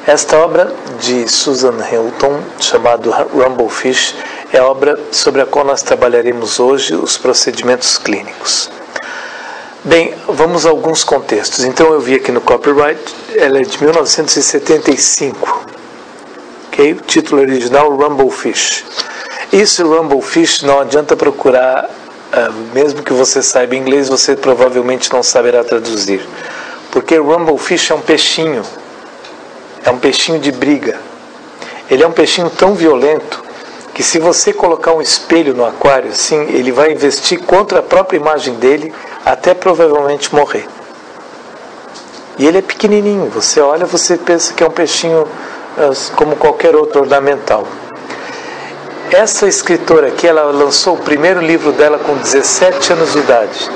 Esta obra de Susan Hilton, chamada Rumblefish, é a obra sobre a qual nós trabalharemos hoje os procedimentos clínicos. Bem, vamos a alguns contextos. Então eu vi aqui no copyright, ela é de 1975. Okay? O título original, Rumblefish. Isso, Rumblefish, não adianta procurar, mesmo que você saiba inglês, você provavelmente não saberá traduzir. Porque Rumblefish é um peixinho de briga. Ele é um peixinho tão violento que se você colocar um espelho no aquário, assim, ele vai investir contra a própria imagem dele até provavelmente morrer. E ele é pequenininho, você olha, você pensa que é um peixinho como qualquer outro ornamental. Essa escritora aqui, ela lançou o primeiro livro dela com 17 anos de idade.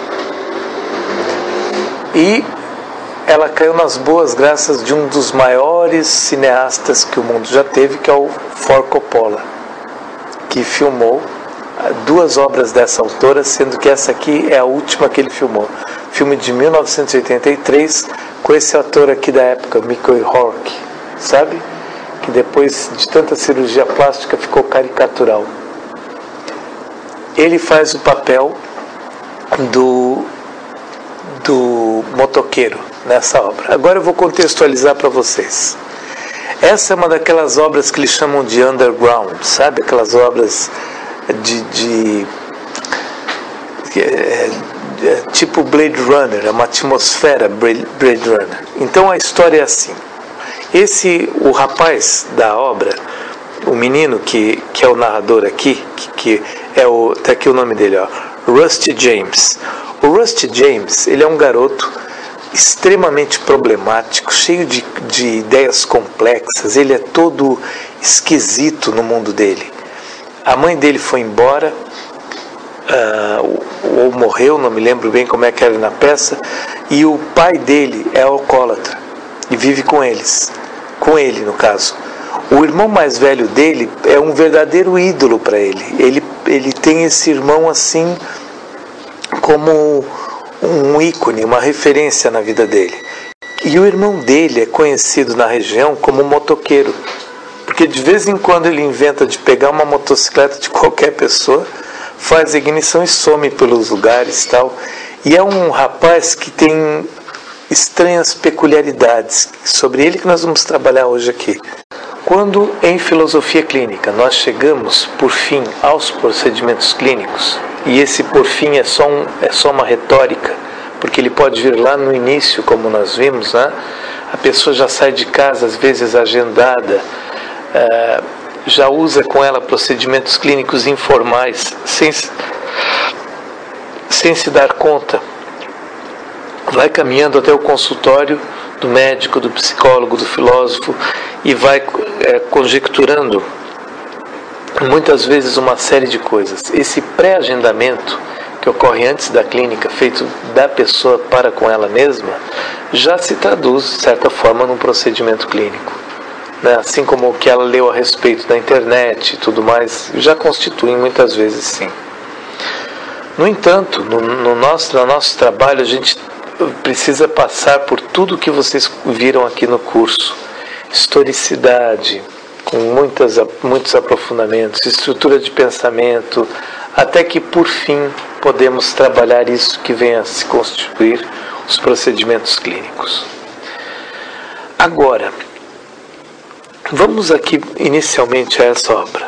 E ela caiu nas boas graças de um dos maiores cineastas que o mundo já teve, que é o Ford Coppola, que filmou 2 obras dessa autora, sendo que essa aqui é a última que ele filmou. Filme de 1983, com esse ator aqui da época, Mickey Rourke, sabe? Que depois de tanta cirurgia plástica ficou caricatural. Ele faz o papel do motoqueiro nessa obra. Agora eu vou contextualizar para vocês. Essa é uma daquelas obras que eles chamam de underground, sabe? Aquelas obras tipo Blade Runner, é uma atmosfera Blade Runner. Então a história é assim. O rapaz da obra, o menino que é o narrador aqui, que é tá aqui o nome dele, ó, Rusty James. O Rusty James, ele é um garoto extremamente problemático, cheio de ideias complexas, ele é todo esquisito no mundo dele. A mãe dele foi embora, ou morreu, não me lembro bem como é que era na peça, e o pai dele é alcoólatra e vive com ele no caso. O irmão mais velho dele é um verdadeiro ídolo para ele. Ele tem esse irmão assim como um ícone, uma referência na vida dele. E o irmão dele é conhecido na região como motoqueiro, porque de vez em quando ele inventa de pegar uma motocicleta de qualquer pessoa, faz a ignição e some pelos lugares e tal. E é um rapaz que tem estranhas peculiaridades, sobre ele que nós vamos trabalhar hoje aqui. Quando em filosofia clínica nós chegamos por fim aos procedimentos clínicos, e esse por fim é só uma retórica, porque ele pode vir lá no início, como nós vimos, né? A pessoa já sai de casa às vezes agendada, já usa com ela procedimentos clínicos informais sem se dar conta, vai caminhando até o consultório do médico, do psicólogo, do filósofo e vai conjecturando muitas vezes uma série de coisas. Esse pré-agendamento que ocorre antes da clínica, feito da pessoa para com ela mesma, já se traduz, de certa forma, num procedimento clínico, né? Assim como o que ela leu a respeito da internet e tudo mais, já constitui muitas vezes sim. No entanto, no nosso trabalho, a gente precisa passar por tudo que vocês viram aqui no curso. Historicidade, com muitos aprofundamentos, estrutura de pensamento, até que por fim podemos trabalhar isso que vem a se constituir os procedimentos clínicos. Agora, vamos aqui inicialmente a essa obra.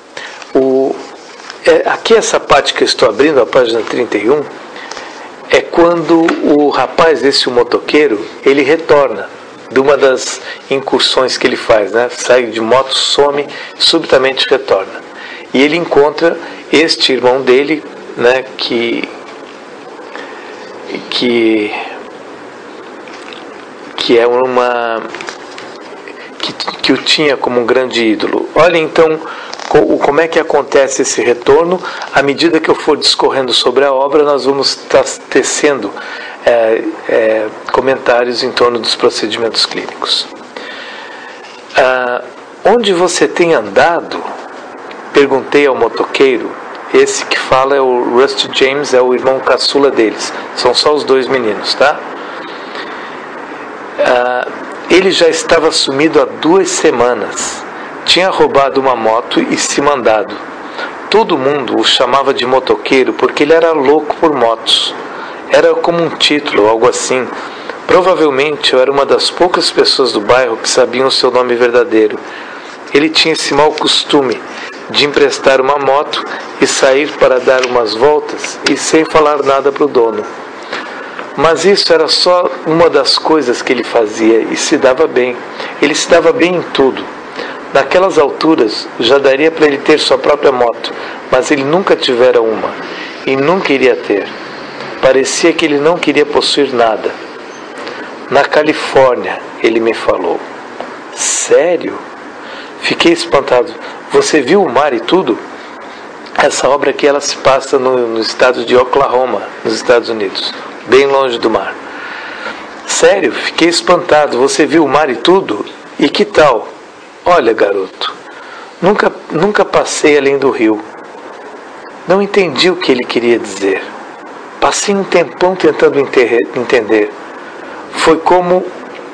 Aqui essa parte que eu estou abrindo, a página 31, é quando o rapaz, o motoqueiro, ele retorna de uma das incursões que ele faz, né? Sai de moto, some, subitamente retorna. E ele encontra este irmão dele, né? Que é que o tinha como um grande ídolo. Olha então como é que acontece esse retorno. À medida que eu for discorrendo sobre a obra, nós vamos estar tecendo comentários em torno dos procedimentos clínicos. Onde você tem andado? Perguntei ao motoqueiro. Esse que fala é o Rusty James, é o irmão caçula deles. São só os 2 meninos, tá? Ele já estava sumido há 2 semanas. Tinha roubado uma moto e se mandado. Todo mundo o chamava de motoqueiro porque ele era louco por motos. Era como um título, algo assim. Provavelmente eu era uma das poucas pessoas do bairro que sabiam o seu nome verdadeiro. Ele tinha esse mau costume de emprestar uma moto e sair para dar umas voltas e sem falar nada para o dono. Mas isso era só uma das coisas que ele fazia e se dava bem. Ele se dava bem em tudo. Naquelas alturas já daria para ele ter sua própria moto, mas ele nunca tivera uma e nunca iria ter. Parecia que ele não queria possuir nada. Na Califórnia, ele me falou. Sério? Fiquei espantado. Você viu o mar e tudo? Essa obra aqui ela se passa no estado de Oklahoma, nos Estados Unidos, bem longe do mar. Sério? Fiquei espantado. Você viu o mar e tudo? E que tal? Olha, garoto, nunca passei além do rio. Não entendi o que ele queria dizer. Passei um tempão tentando entender. Foi como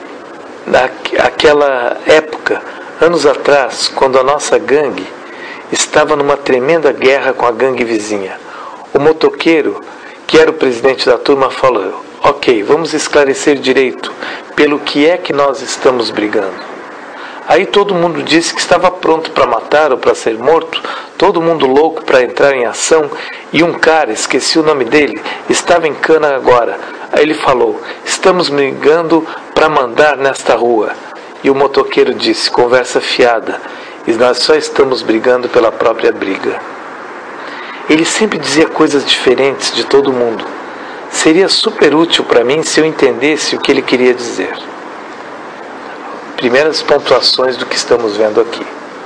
naquela época, anos atrás, quando a nossa gangue estava numa tremenda guerra com a gangue vizinha. O motoqueiro, que era o presidente da turma, falou: ok, vamos esclarecer direito pelo que é que nós estamos brigando. Aí todo mundo disse que estava pronto para matar ou para ser morto, todo mundo louco para entrar em ação, e um cara, esqueci o nome dele, estava em cana agora. Aí ele falou: estamos brigando para mandar nesta rua. E o motoqueiro disse: conversa fiada, e nós só estamos brigando pela própria briga. Ele sempre dizia coisas diferentes de todo mundo. Seria super útil para mim se eu entendesse o que ele queria dizer. Primeiras pontuações do que estamos vendo aqui.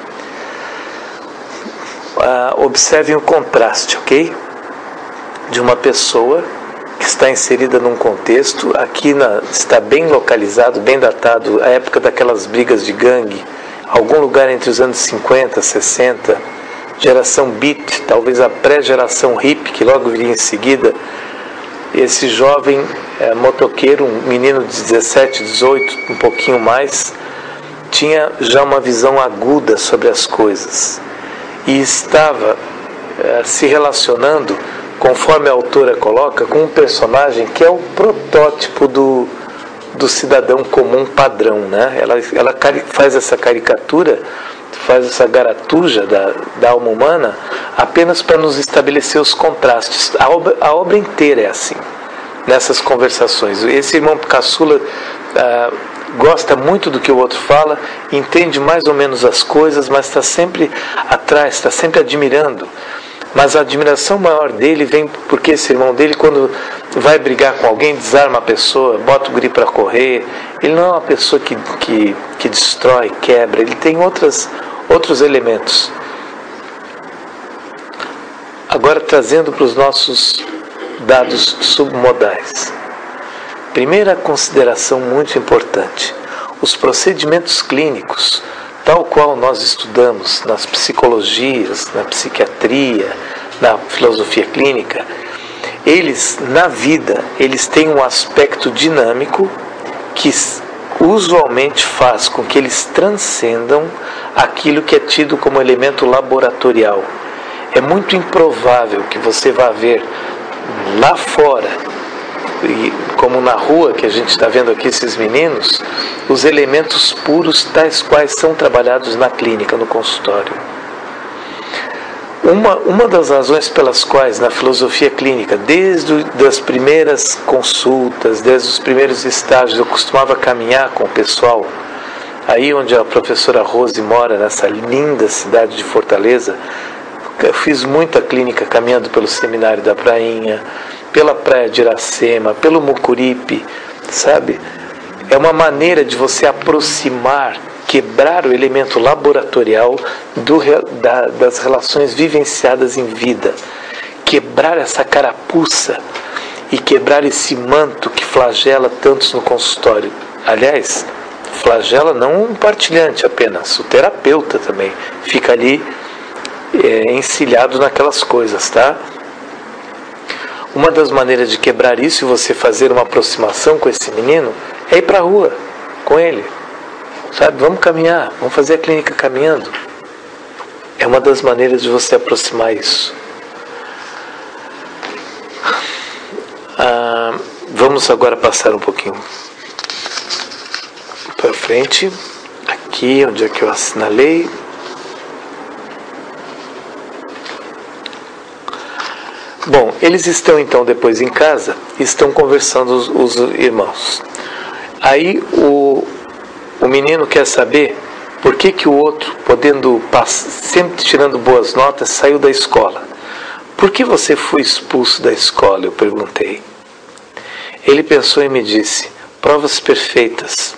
Observem o contraste, ok? De uma pessoa que está inserida num contexto, aqui está bem localizado, bem datado, a época daquelas brigas de gangue, algum lugar entre os anos 50, 60, geração beat, talvez a pré-geração hip, que logo viria em seguida. Esse jovem motoqueiro, um menino de 17, 18, um pouquinho mais, tinha já uma visão aguda sobre as coisas e estava se relacionando, conforme a autora coloca, com um personagem que é o protótipo do cidadão comum padrão, né? Ela faz essa caricatura, faz essa garatuja da alma humana apenas para nos estabelecer os contrastes. A obra inteira é assim, nessas conversações. Esse irmão caçula gosta muito do que o outro fala, entende mais ou menos as coisas, mas está sempre atrás, está sempre admirando. Mas a admiração maior dele vem porque esse irmão dele, quando vai brigar com alguém, desarma a pessoa, bota o guri para correr. Ele não é uma pessoa que destrói, quebra, ele tem outros elementos. Agora, trazendo para os nossos dados submodais. Primeira consideração muito importante: os procedimentos clínicos, tal qual nós estudamos nas psicologias, na psiquiatria, na filosofia clínica, eles, na vida, eles têm um aspecto dinâmico que usualmente faz com que eles transcendam aquilo que é tido como elemento laboratorial. É muito improvável que você vá ver lá fora, como na rua que a gente está vendo aqui esses meninos, os elementos puros tais quais são trabalhados na clínica, no consultório. Uma das razões pelas quais na filosofia clínica, desde as primeiras consultas, desde os primeiros estágios, eu costumava caminhar com o pessoal, aí onde a professora Rose mora, nessa linda cidade de Fortaleza. Eu fiz muita clínica caminhando pelo Seminário da Prainha, pela Praia de Iracema, pelo Mucuripe, sabe? É uma maneira de você aproximar, quebrar o elemento laboratorial das relações vivenciadas em vida, quebrar essa carapuça e quebrar esse manto que flagela tantos no consultório. Aliás, flagela não um partilhante apenas, o terapeuta também fica ali encilhado naquelas coisas, tá? Uma das maneiras de quebrar isso e você fazer uma aproximação com esse menino é ir para a rua com ele, sabe? Vamos caminhar, vamos fazer a clínica caminhando. É uma das maneiras de você aproximar isso. Vamos agora passar um pouquinho para frente, aqui onde é que eu assinalei. Bom, eles estão então depois em casa e estão conversando os irmãos. Aí o menino quer saber por que o outro, sempre tirando boas notas, saiu da escola. Por que você foi expulso da escola? Eu perguntei. Ele pensou e me disse, provas perfeitas.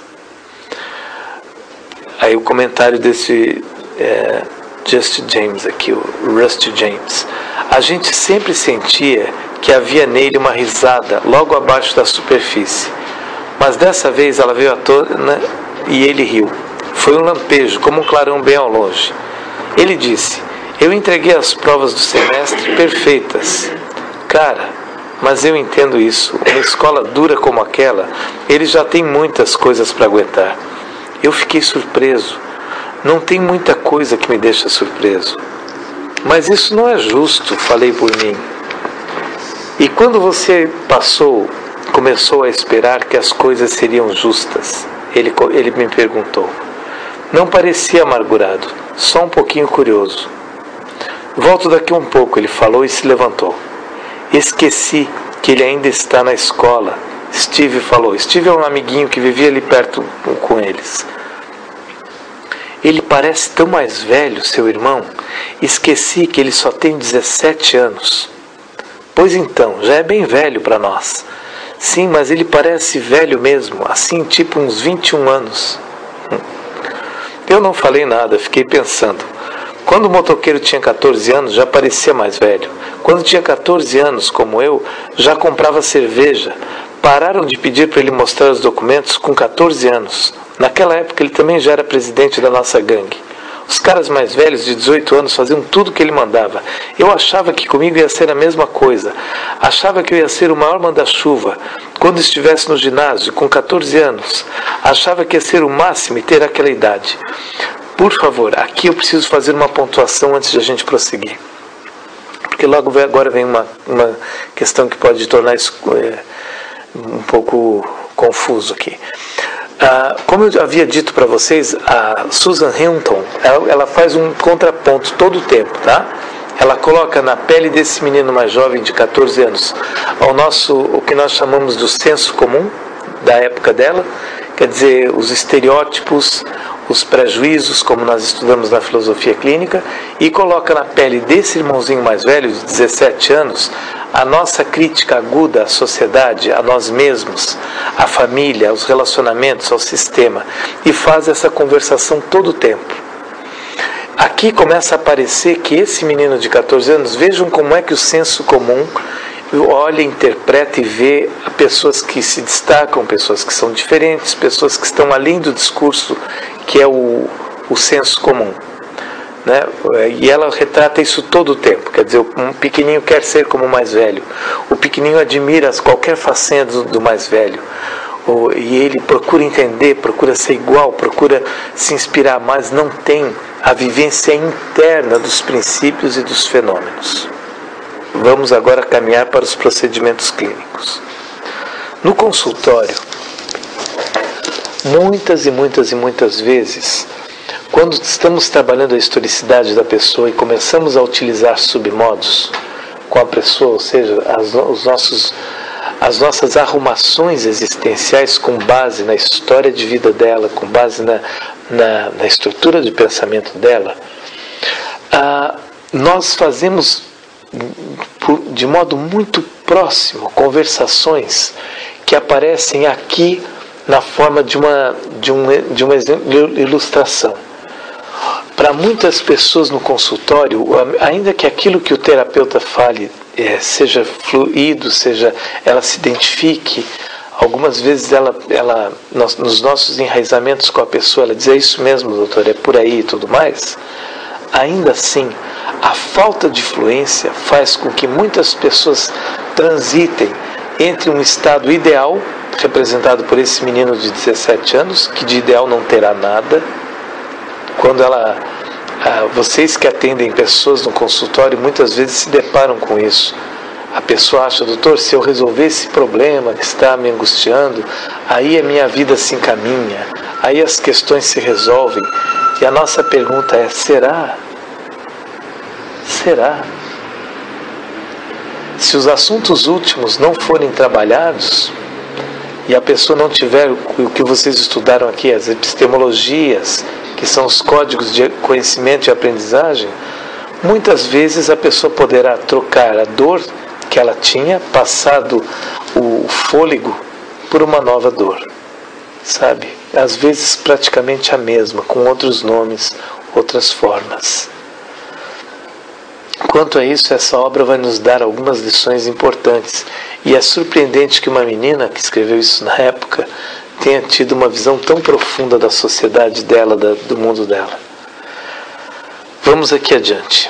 Aí o comentário desse Just James aqui, o Rusty James. A gente sempre sentia que havia nele uma risada logo abaixo da superfície. Mas dessa vez ela veio à tona e ele riu. Foi um lampejo, como um clarão bem ao longe. Ele disse, eu entreguei as provas do semestre perfeitas. Cara, mas eu entendo isso. Uma escola dura como aquela, ele já tem muitas coisas para aguentar. Eu fiquei surpreso. Não tem muita coisa que me deixa surpreso. Mas isso não é justo, falei por mim. E quando você começou a esperar que as coisas seriam justas? Ele me perguntou. Não parecia amargurado, só um pouquinho curioso. Volto daqui um pouco, ele falou e se levantou. Esqueci que ele ainda está na escola. Steve falou. Steve é um amiguinho que vivia ali perto com eles. Ele parece tão mais velho, seu irmão. Esqueci que ele só tem 17 anos. Pois então, já é bem velho para nós. Sim, mas ele parece velho mesmo, assim tipo uns 21 anos. Eu não falei nada, fiquei pensando. Quando o motoqueiro tinha 14 anos, já parecia mais velho. Quando tinha 14 anos, como eu, já comprava cerveja. Pararam de pedir para ele mostrar os documentos com 14 anos. Naquela época ele também já era presidente da nossa gangue. Os caras mais velhos de 18 anos faziam tudo o que ele mandava. Eu achava que comigo ia ser a mesma coisa. Achava que eu ia ser o maior manda-chuva quando estivesse no ginásio, com 14 anos. Achava que ia ser o máximo e ter aquela idade. Por favor, aqui eu preciso fazer uma pontuação antes de a gente prosseguir. Porque logo agora vem uma questão que pode tornar isso um pouco confuso aqui. Como eu havia dito para vocês, a Susan Hinton, ela faz um contraponto todo o tempo, tá? Ela coloca na pele desse menino mais jovem de 14 anos o que nós chamamos do senso comum da época dela, quer dizer, os estereótipos, os prejuízos, como nós estudamos na filosofia clínica, e coloca na pele desse irmãozinho mais velho, de 17 anos, a nossa crítica aguda à sociedade, a nós mesmos, à família, aos relacionamentos, ao sistema, e faz essa conversação todo o tempo. Aqui começa a aparecer que esse menino de 14 anos, vejam como é que o senso comum olha, interpreta e vê pessoas que se destacam, pessoas que são diferentes, pessoas que estão além do discurso que é o senso comum, né? E ela retrata isso todo o tempo. Quer dizer, um pequenininho quer ser como o mais velho, o pequenininho admira qualquer façanha do mais velho, e ele procura entender, procura ser igual, procura se inspirar, mas não tem a vivência interna dos princípios e dos fenômenos. Vamos agora caminhar para os procedimentos clínicos. No consultório, muitas vezes, quando estamos trabalhando a historicidade da pessoa e começamos a utilizar submodos com a pessoa, ou seja, as nossas arrumações existenciais com base na história de vida dela, com base na estrutura de pensamento dela, nós fazemos de modo muito próximo conversações que aparecem aqui na forma de uma ilustração. Para muitas pessoas no consultório, ainda que aquilo que o terapeuta fale seja fluido, seja ela se identifique, algumas vezes nos nossos enraizamentos com a pessoa, ela diz, é isso mesmo, doutor, é por aí e tudo mais. Ainda assim, a falta de fluência faz com que muitas pessoas transitem entre um estado ideal representado por esse menino de 17 anos, que de ideal não terá nada. Quando vocês que atendem pessoas no consultório, muitas vezes se deparam com isso. A pessoa acha, doutor, se eu resolver esse problema que está me angustiando, aí a minha vida se encaminha, aí as questões se resolvem. E a nossa pergunta é, será? Será? Se os assuntos últimos não forem trabalhados, e a pessoa não tiver o que vocês estudaram aqui, as epistemologias, que são os códigos de conhecimento e aprendizagem, muitas vezes a pessoa poderá trocar a dor que ela tinha, passado o fôlego, por uma nova dor. Sabe? Às vezes praticamente a mesma, com outros nomes, outras formas. Quanto a isso, essa obra vai nos dar algumas lições importantes. E é surpreendente que uma menina que escreveu isso na época tenha tido uma visão tão profunda da sociedade dela, do mundo dela. Vamos aqui adiante.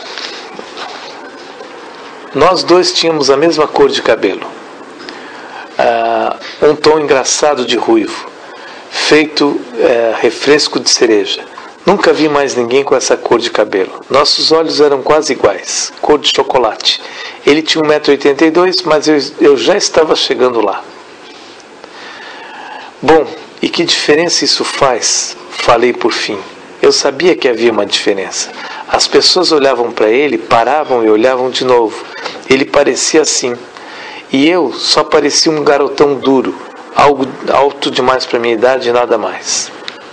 Nós dois tínhamos a mesma cor de cabelo. Um tom engraçado de ruivo, feito refresco de cereja. Nunca vi mais ninguém com essa cor de cabelo. Nossos olhos eram quase iguais, cor de chocolate. Ele tinha 1,82 m, mas eu já estava chegando lá. Bom, e que diferença isso faz? Falei por fim. Eu sabia que havia uma diferença. As pessoas olhavam para ele, paravam e olhavam de novo. Ele parecia assim. E eu só parecia um garotão duro, algo alto demais para minha idade e nada mais.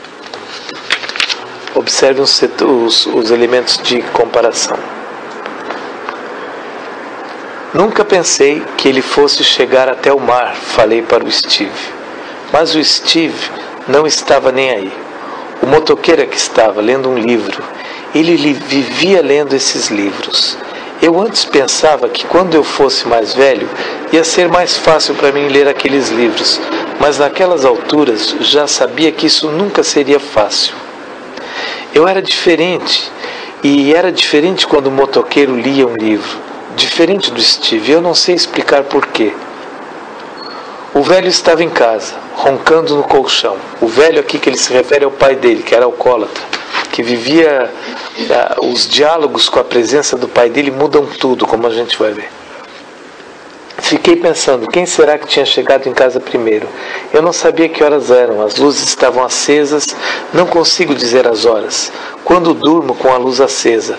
Observe os elementos de comparação. Nunca pensei que ele fosse chegar até o mar, falei para o Steve. Mas o Steve não estava nem aí. O motoqueiro é que estava lendo um livro. Ele vivia lendo esses livros. Eu antes pensava que quando eu fosse mais velho, ia ser mais fácil para mim ler aqueles livros. Mas naquelas alturas já sabia que isso nunca seria fácil. Eu era diferente, e era diferente quando o motoqueiro lia um livro. Diferente do Steve, eu não sei explicar porquê. O velho estava em casa, roncando no colchão. O velho aqui que ele se refere ao pai dele, que era alcoólatra, que vivia... os diálogos com a presença do pai dele mudam tudo, como a gente vai ver. Fiquei pensando, quem será que tinha chegado em casa primeiro? Eu não sabia que horas eram, as luzes estavam acesas, não consigo dizer as horas. Quando durmo com a luz acesa.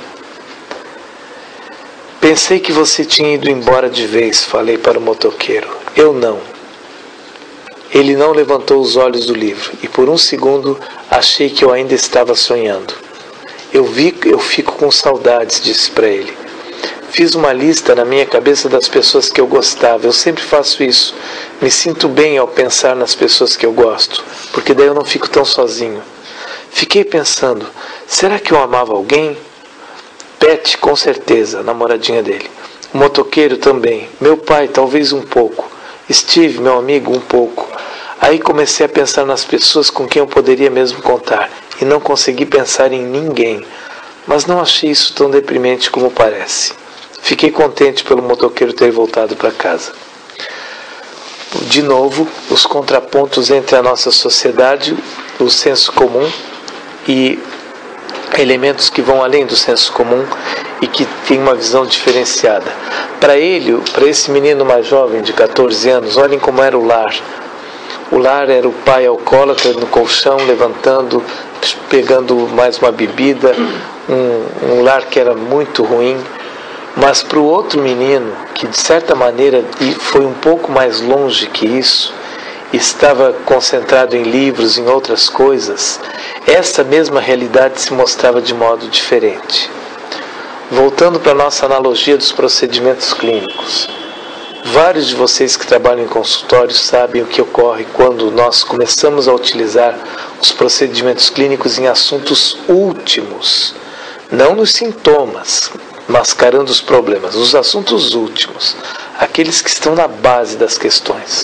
Pensei que você tinha ido embora de vez, falei para o motoqueiro. Eu não. Ele não levantou os olhos do livro, e por um segundo achei que eu ainda estava sonhando. Eu fico com saudades, disse para ele. Fiz uma lista na minha cabeça das pessoas que eu gostava. Eu sempre faço isso. Me sinto bem ao pensar nas pessoas que eu gosto, porque daí eu não fico tão sozinho. Fiquei pensando, será que eu amava alguém? Pet, com certeza, a namoradinha dele. O motoqueiro também. Meu pai, talvez um pouco. Steve, meu amigo, um pouco. Aí comecei a pensar nas pessoas com quem eu poderia mesmo contar, e não consegui pensar em ninguém. Mas não achei isso tão deprimente como parece. Fiquei contente pelo motoqueiro ter voltado para casa. De novo, os contrapontos entre a nossa sociedade, o senso comum e elementos que vão além do senso comum e que tem uma visão diferenciada. Para esse menino mais jovem de 14 anos, olhem como era o lar. O lar era o pai alcoólatra no colchão, levantando, pegando mais uma bebida, um lar que era muito ruim. Mas para o outro menino, que de certa maneira foi um pouco mais longe que isso, estava concentrado em livros, em outras coisas, essa mesma realidade se mostrava de modo diferente. Voltando para a nossa analogia dos procedimentos clínicos. Vários de vocês que trabalham em consultório sabem o que ocorre quando nós começamos a utilizar os procedimentos clínicos em assuntos últimos, não nos sintomas, mascarando os problemas, os assuntos últimos, aqueles que estão na base das questões.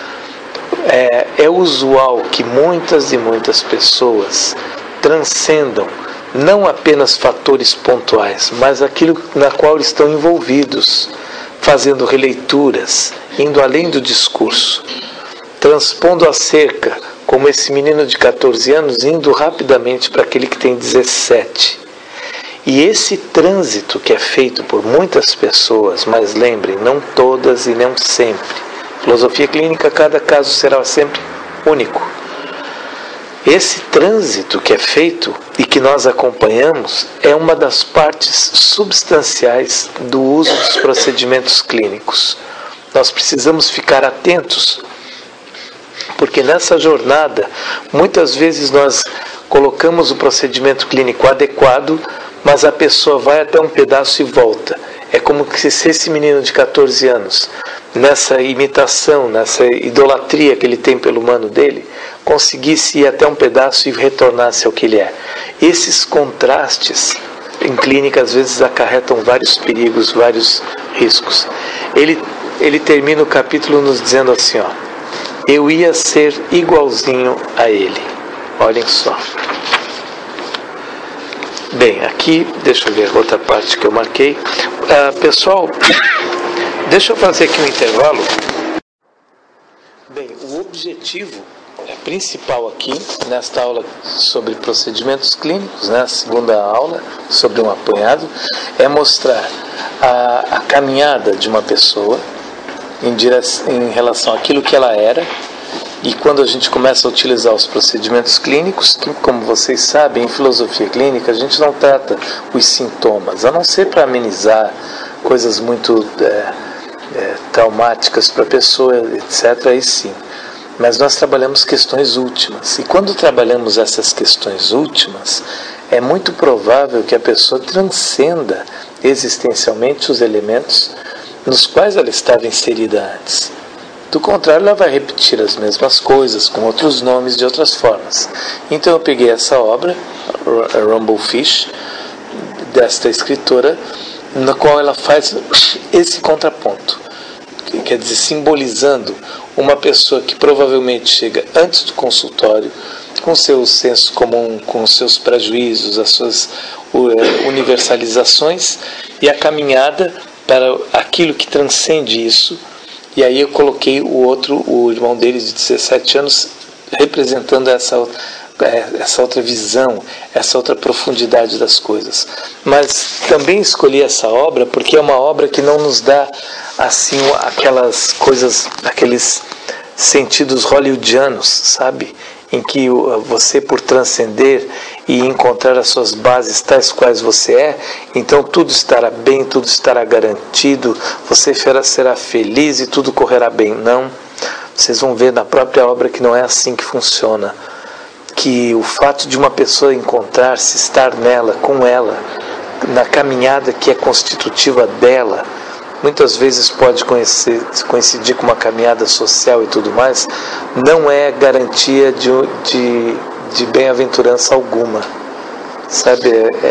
É usual que muitas e muitas pessoas transcendam não apenas fatores pontuais, mas aquilo na qual estão envolvidos, fazendo releituras, indo além do discurso. transpondo a cerca, como esse menino de 14 anos, indo rapidamente para aquele que tem 17. E esse trânsito que é feito por muitas pessoas, mas lembrem, não todas e não sempre. Filosofia clínica, cada caso será sempre único. Esse trânsito que é feito e que nós acompanhamos é uma das partes substanciais do uso dos procedimentos clínicos. Nós precisamos ficar atentos, porque nessa jornada, muitas vezes nós colocamos o procedimento clínico adequado, mas a pessoa vai até um pedaço e volta. É como se esse menino de 14 anos, nessa imitação, nessa idolatria que ele tem pelo humano dele, conseguisse ir até um pedaço e retornasse ao que ele é. Esses contrastes em clínica às vezes acarretam vários perigos, vários riscos. Ele termina o capítulo nos dizendo assim, ó: eu ia ser igualzinho a ele. Olhem só. Bem, aqui, deixa eu ver a outra parte que eu marquei. Pessoal, deixa eu fazer aqui um intervalo. Bem, o objetivo principal aqui, nesta aula sobre procedimentos clínicos, a segunda aula sobre um apanhado, é mostrar a caminhada de uma pessoa em relação àquilo que ela era. E quando a gente começa a utilizar os procedimentos clínicos, que, como vocês sabem, em filosofia clínica, a gente não trata os sintomas, a não ser para amenizar coisas muito traumáticas para a pessoa, etc. Aí sim. Mas nós trabalhamos questões últimas. E quando trabalhamos essas questões últimas, é muito provável que a pessoa transcenda existencialmente os elementos nos quais ela estava inserida antes. Do contrário, ela vai repetir as mesmas coisas, com outros nomes, de outras formas. Então eu peguei essa obra, Rumblefish, desta escritora, na qual ela faz esse contraponto. Quer dizer, simbolizando uma pessoa que provavelmente chega antes do consultório, com seu senso comum, com seus prejuízos, as suas universalizações, e a caminhada para aquilo que transcende isso. E aí eu coloquei o irmão dele de 17 anos, representando essa outra visão, essa outra profundidade das coisas. Mas também escolhi essa obra porque é uma obra que não nos dá assim aquelas coisas, aqueles sentidos hollywoodianos, sabe? Em que você, por transcender e encontrar as suas bases tais quais você é, então tudo estará bem, tudo estará garantido, você será feliz e tudo correrá bem. Não, vocês vão ver na própria obra que não é assim que funciona. Que o fato de uma pessoa encontrar-se, estar nela, com ela, na caminhada que é constitutiva dela, muitas vezes pode coincidir com uma caminhada social e tudo mais, não é garantia de bem-aventurança alguma. Sabe,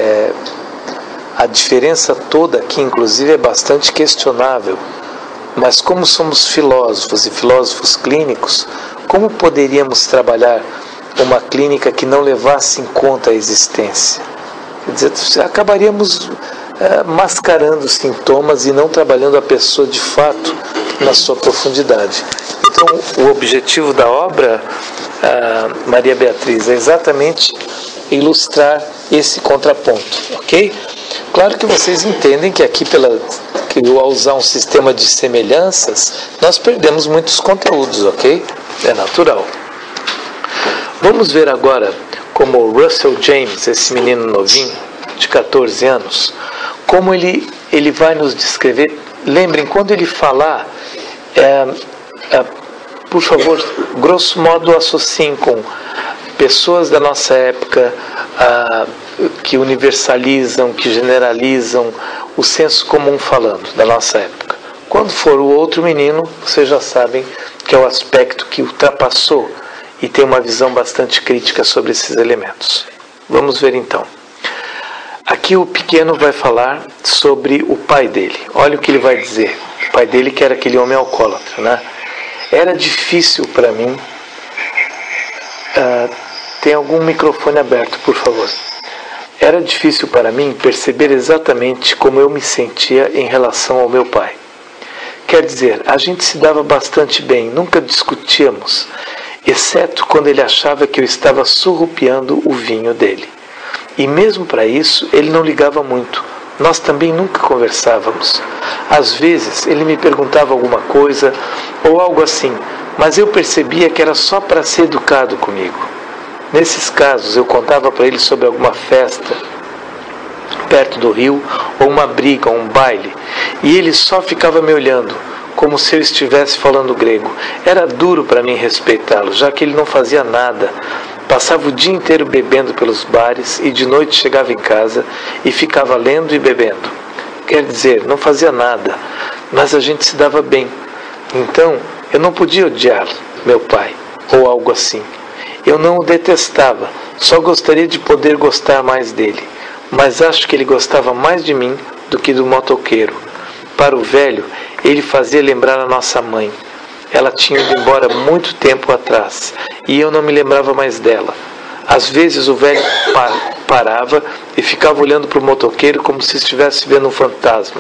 a diferença toda aqui, inclusive, é bastante questionável. Mas como somos filósofos e filósofos clínicos, como poderíamos trabalhar uma clínica que não levasse em conta a existência? Quer dizer, acabaríamos mascarando os sintomas e não trabalhando a pessoa de fato na sua profundidade. Então, o objetivo da obra, Maria Beatriz, é exatamente ilustrar esse contraponto, ok? Claro que vocês entendem que aqui, ao usar um sistema de semelhanças, nós perdemos muitos conteúdos, ok? É natural. Vamos ver agora como o Russell James, esse menino novinho, de 14 anos, como ele vai nos descrever. Lembrem, quando ele falar, por favor, grosso modo associem com pessoas da nossa época que universalizam, que generalizam o senso comum falando da nossa época. Quando for o outro menino, vocês já sabem que é o aspecto que ultrapassou e tem uma visão bastante crítica sobre esses elementos. Vamos ver então. Aqui o pequeno vai falar sobre o pai dele. Olha o que ele vai dizer. O pai dele, que era aquele homem alcoólatra, né? Era difícil para mim... tem algum microfone aberto, por favor. Era difícil para mim perceber exatamente como eu me sentia em relação ao meu pai, Quer dizer, a gente se dava bastante bem, nunca discutíamos, exceto quando ele achava que eu estava surrupiando o vinho dele. E mesmo para isso, ele não ligava muito. Nós também nunca conversávamos. Às vezes, ele me perguntava alguma coisa ou algo assim, mas eu percebia que era só para ser educado comigo. Nesses casos, eu contava para ele sobre alguma festa perto do rio, ou uma briga, ou um baile, e ele só ficava me olhando, como se eu estivesse falando grego. Era duro para mim respeitá-lo, já que ele não fazia nada. Passava o dia inteiro bebendo pelos bares e de noite chegava em casa e ficava lendo e bebendo. Quer dizer, não fazia nada, mas a gente se dava bem. Então, eu não podia odiar meu pai, ou algo assim. Eu não o detestava, só gostaria de poder gostar mais dele. Mas acho que ele gostava mais de mim do que do motoqueiro. Para o velho, ele fazia lembrar a nossa mãe. Ela tinha ido embora muito tempo atrás, e eu não me lembrava mais dela. Às vezes o velho parava e ficava olhando para o motoqueiro como se estivesse vendo um fantasma.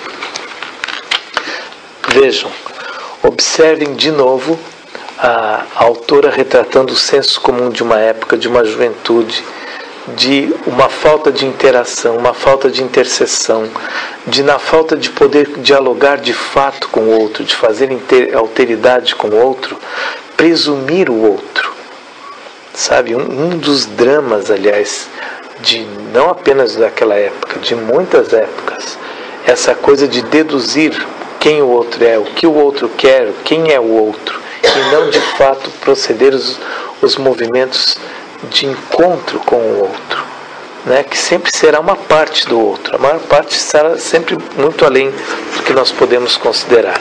Vejam, observem de novo a autora retratando o senso comum de uma época, de uma juventude, de uma falta de interação, uma falta de interseção, na falta de poder dialogar de fato com o outro, de fazer alteridade com o outro, presumir o outro. Sabe, um dos dramas, aliás, não apenas daquela época, de muitas épocas, essa coisa de deduzir quem o outro é, o que o outro quer, quem é o outro, e não de fato proceder os movimentos de encontro com o outro, né? Que sempre será uma parte do outro. A maior parte será sempre muito além do que nós podemos considerar.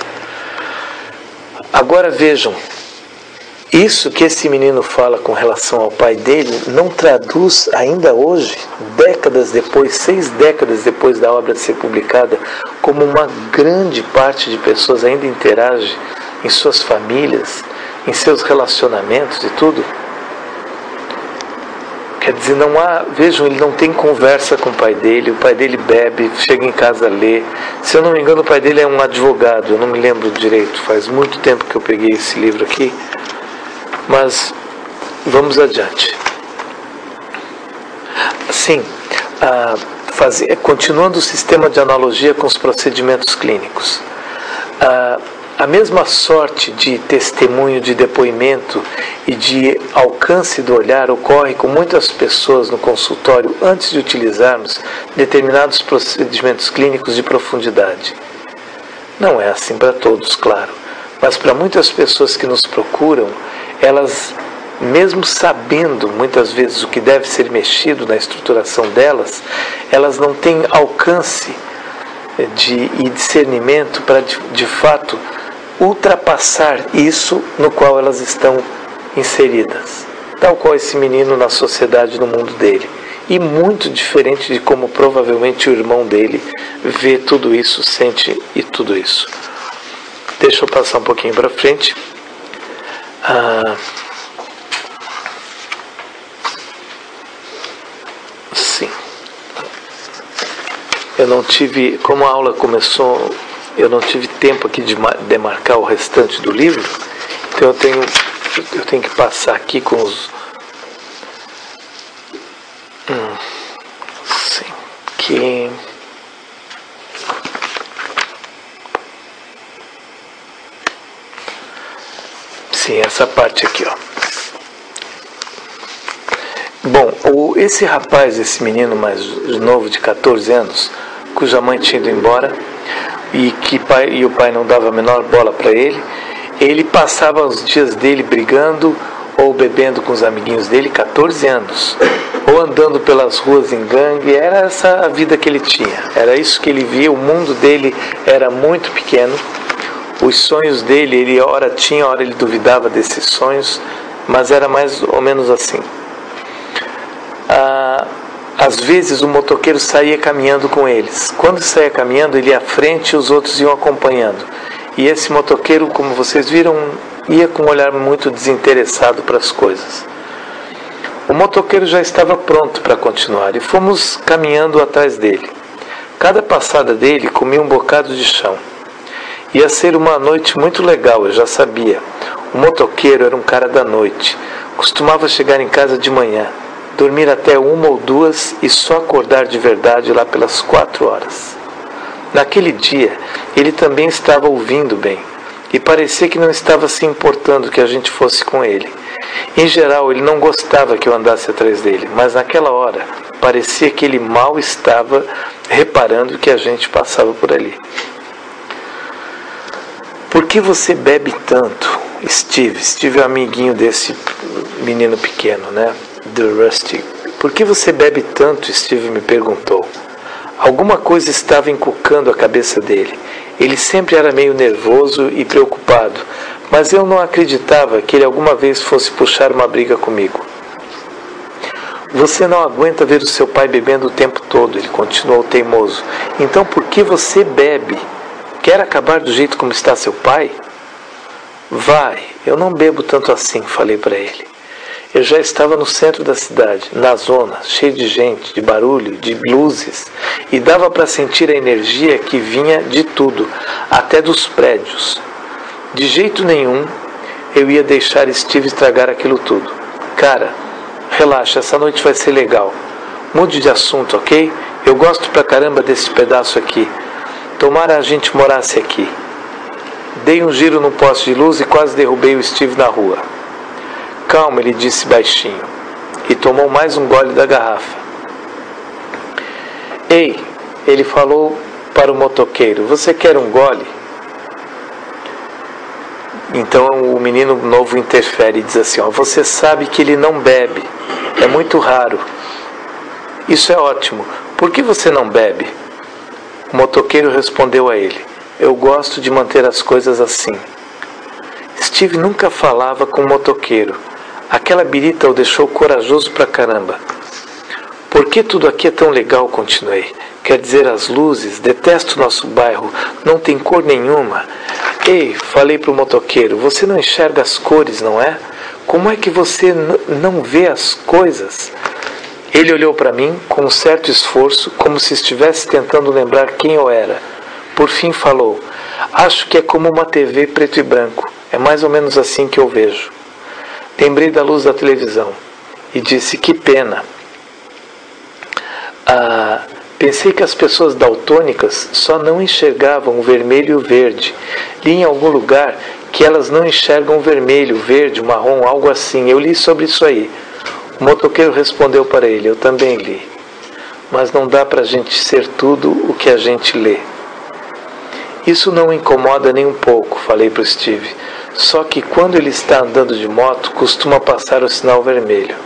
Agora vejam, isso que esse menino fala com relação ao pai dele não traduz ainda hoje, décadas depois, 6 décadas depois da obra ser publicada, como uma grande parte de pessoas ainda interage em suas famílias, em seus relacionamentos e tudo. Quer dizer, não há, vejam, ele não tem conversa com o pai dele bebe, chega em casa a ler. Se eu não me engano, o pai dele é um advogado, eu não me lembro direito, faz muito tempo que eu peguei esse livro aqui, mas vamos adiante. Sim, continuando o sistema de analogia com os procedimentos clínicos. A mesma sorte de testemunho, de depoimento e de alcance do olhar ocorre com muitas pessoas no consultório antes de utilizarmos determinados procedimentos clínicos de profundidade. Não é assim para todos, claro, mas para muitas pessoas que nos procuram, elas, mesmo sabendo muitas vezes o que deve ser mexido na estruturação delas, elas não têm alcance e discernimento para de fato ultrapassar isso no qual elas estão inseridas, tal qual esse menino na sociedade, no mundo dele, e muito diferente de como provavelmente o irmão dele vê tudo isso, sente e tudo isso. Deixa eu passar um pouquinho para frente. Sim, eu não tive, como a aula começou, eu não tive tempo aqui de demarcar o restante do livro, então eu tenho que passar aqui com os... Sim, que... Sim, essa parte aqui, ó. Bom, esse rapaz, esse menino mais novo de 14 anos, cuja mãe tinha ido embora, e o pai não dava a menor bola para ele, ele passava os dias dele brigando ou bebendo com os amiguinhos dele, 14 anos, ou andando pelas ruas em gangue. Era essa a vida que ele tinha, era isso que ele via. O mundo dele era muito pequeno, os sonhos dele, ele ora tinha, ora ele duvidava desses sonhos, mas era mais ou menos assim. Às vezes o motoqueiro saía caminhando com eles. Quando saía caminhando, ele ia à frente e os outros iam acompanhando. E esse motoqueiro, como vocês viram, ia com um olhar muito desinteressado para as coisas. O motoqueiro já estava pronto para continuar e fomos caminhando atrás dele. Cada passada dele comia um bocado de chão. Ia ser uma noite muito legal, eu já sabia. O motoqueiro era um cara da noite. Costumava chegar em casa de manhã, dormir até 1 ou 2 e só acordar de verdade lá pelas 4 horas. Naquele dia, ele também estava ouvindo bem e parecia que não estava se importando que a gente fosse com ele. Em geral, ele não gostava que eu andasse atrás dele, mas naquela hora parecia que ele mal estava reparando que a gente passava por ali. Por que você bebe tanto, Steve? Steve é um amiguinho desse menino pequeno, né? Do Rusty. Por que você bebe tanto? Steve me perguntou. Alguma coisa estava encucando a cabeça dele. Ele sempre era meio nervoso e preocupado, mas eu não acreditava que ele alguma vez fosse puxar uma briga comigo. Você não aguenta ver o seu pai bebendo o tempo todo, ele continuou teimoso. Então por que você bebe? Quer acabar do jeito como está seu pai? Vai, eu não bebo tanto assim, falei para ele. Eu já estava no centro da cidade, na zona, cheio de gente, de barulho, de luzes, e dava para sentir a energia que vinha de tudo, até dos prédios. De jeito nenhum eu ia deixar Steve estragar aquilo tudo. Cara, relaxa, essa noite vai ser legal. Mude de assunto, ok? Eu gosto pra caramba desse pedaço aqui. Tomara a gente morasse aqui. Dei um giro no poste de luz e quase derrubei o Steve na rua. Calma, ele disse baixinho, e tomou mais um gole da garrafa. Ei, ele falou para o motoqueiro, você quer um gole? Então o menino novo interfere e diz assim, você sabe que ele não bebe, é muito raro. Isso é ótimo, por que você não bebe? O motoqueiro respondeu a ele, eu gosto de manter as coisas assim. Steve nunca falava com o motoqueiro. Aquela birita o deixou corajoso pra caramba. Por que tudo aqui é tão legal? Continuei. Quer dizer, as luzes, detesto nosso bairro, não tem cor nenhuma. Ei, falei pro motoqueiro, você não enxerga as cores, não é? Como é que você não vê as coisas? Ele olhou para mim com um certo esforço, como se estivesse tentando lembrar quem eu era. Por fim falou, acho que é como uma TV preto e branco. É mais ou menos assim que eu vejo. Lembrei da luz da televisão e disse, que pena. Pensei que as pessoas daltônicas só não enxergavam o vermelho e o verde. Li em algum lugar que elas não enxergam o vermelho, o verde, o marrom, algo assim. Eu li sobre isso aí. O motoqueiro respondeu para ele, eu também li. Mas não dá para a gente ser tudo o que a gente lê. Isso não o incomoda nem um pouco, falei para o Steve. Só que quando ele está andando de moto, costuma passar o sinal vermelho.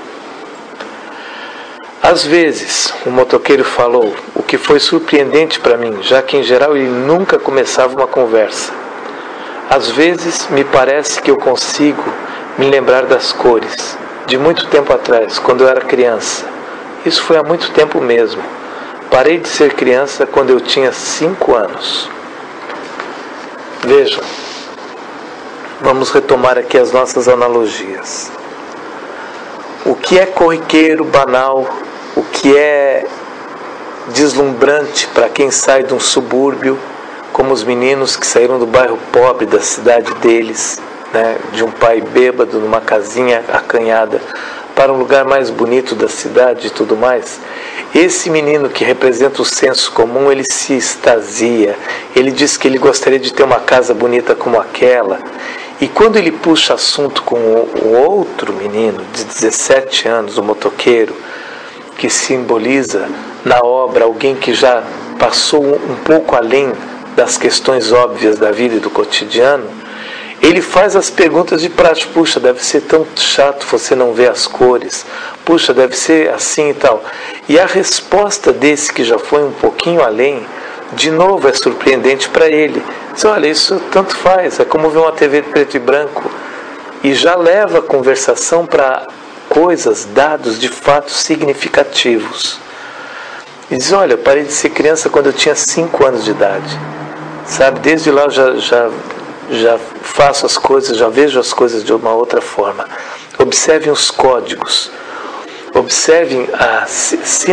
Às vezes, o motoqueiro falou, o que foi surpreendente para mim, já que em geral ele nunca começava uma conversa. Às vezes, me parece que eu consigo me lembrar das cores, de muito tempo atrás, quando eu era criança. Isso foi há muito tempo mesmo. Parei de ser criança quando eu tinha 5 anos. Vejam. Vamos retomar aqui as nossas analogias. O que é corriqueiro, banal, o que é deslumbrante para quem sai de um subúrbio, como os meninos que saíram do bairro pobre da cidade deles, né, de um pai bêbado numa casinha acanhada, para um lugar mais bonito da cidade e tudo mais. Esse menino que representa o senso comum, ele se extasia, ele diz que ele gostaria de ter uma casa bonita como aquela. E quando ele puxa assunto com o outro menino de 17 anos, o motoqueiro, que simboliza na obra alguém que já passou um pouco além das questões óbvias da vida e do cotidiano, ele faz as perguntas de praxe. Puxa, deve ser tão chato você não ver as cores. Puxa, deve ser assim e tal. E a resposta desse que já foi um pouquinho além, de novo é surpreendente para ele. Diz, olha, isso tanto faz, é como ver uma TV preto e branco. E já leva a conversação para coisas, dados de fato significativos. E diz, olha, eu parei de ser criança quando eu tinha 5 anos de idade. Sabe, desde lá eu já faço as coisas, já vejo as coisas de uma outra forma. Observem os códigos. Observem as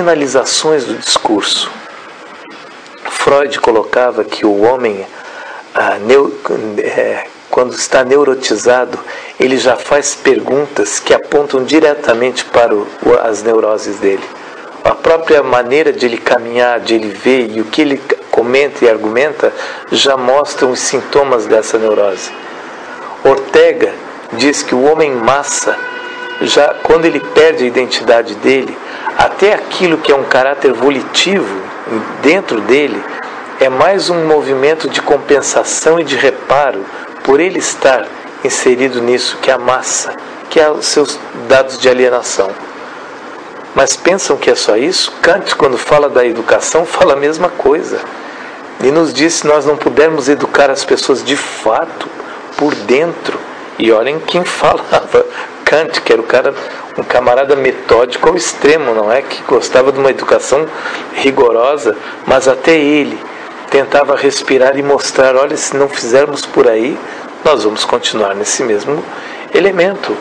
sinalizações do discurso. Freud colocava que o homem quando está neurotizado, ele já faz perguntas que apontam diretamente para as neuroses dele. A própria maneira de ele caminhar, de ele ver e o que ele comenta e argumenta já mostram os sintomas dessa neurose. Ortega diz que o homem massa, já quando ele perde a identidade dele, até aquilo que é um caráter volitivo dentro dele é mais um movimento de compensação e de reparo por ele estar inserido nisso, que é a massa, que é os seus dados de alienação. Mas pensam que é só isso? Kant, quando fala da educação, fala a mesma coisa. E nos diz que nós não pudermos educar as pessoas de fato, por dentro. E olhem quem falava. Kant, que era um camarada metódico ao extremo, não é? Que gostava de uma educação rigorosa, mas até ele tentava respirar e mostrar, olha, se não fizermos por aí, nós vamos continuar nesse mesmo elemento.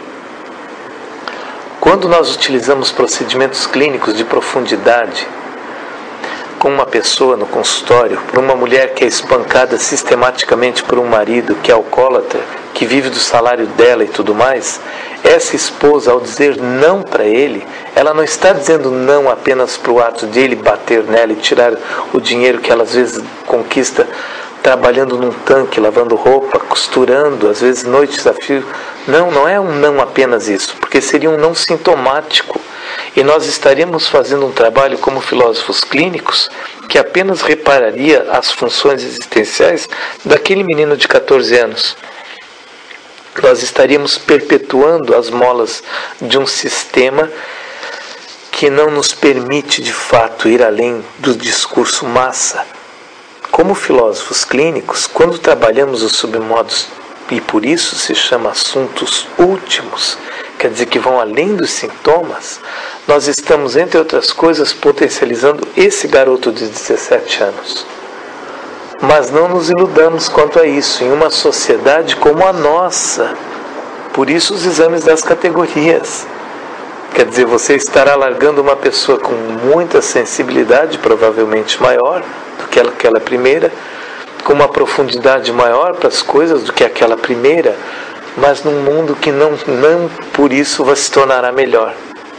Quando nós utilizamos procedimentos clínicos de profundidade com uma pessoa no consultório, por uma mulher que é espancada sistematicamente por um marido que é alcoólatra, que vive do salário dela e tudo mais, essa esposa, ao dizer não para ele, ela não está dizendo não apenas para o ato de ele bater nela e tirar o dinheiro que ela às vezes conquista trabalhando num tanque, lavando roupa, costurando, às vezes noites a fio. Não é um não apenas isso, porque seria um não sintomático. E nós estaríamos fazendo um trabalho como filósofos clínicos que apenas repararia as funções existenciais daquele menino de 14 anos. Nós estaríamos perpetuando as molas de um sistema que não nos permite de fato ir além do discurso massa. Como filósofos clínicos, quando trabalhamos os submodos, e por isso se chama assuntos últimos, quer dizer que vão além dos sintomas, nós estamos, entre outras coisas, potencializando esse garoto de 17 anos. Mas não nos iludamos quanto a isso, em uma sociedade como a nossa. Por isso os exames das categorias. Quer dizer, você estará largando uma pessoa com muita sensibilidade, provavelmente maior do que aquela primeira, com uma profundidade maior para as coisas do que aquela primeira, mas num mundo que não por isso vai se tornará melhor.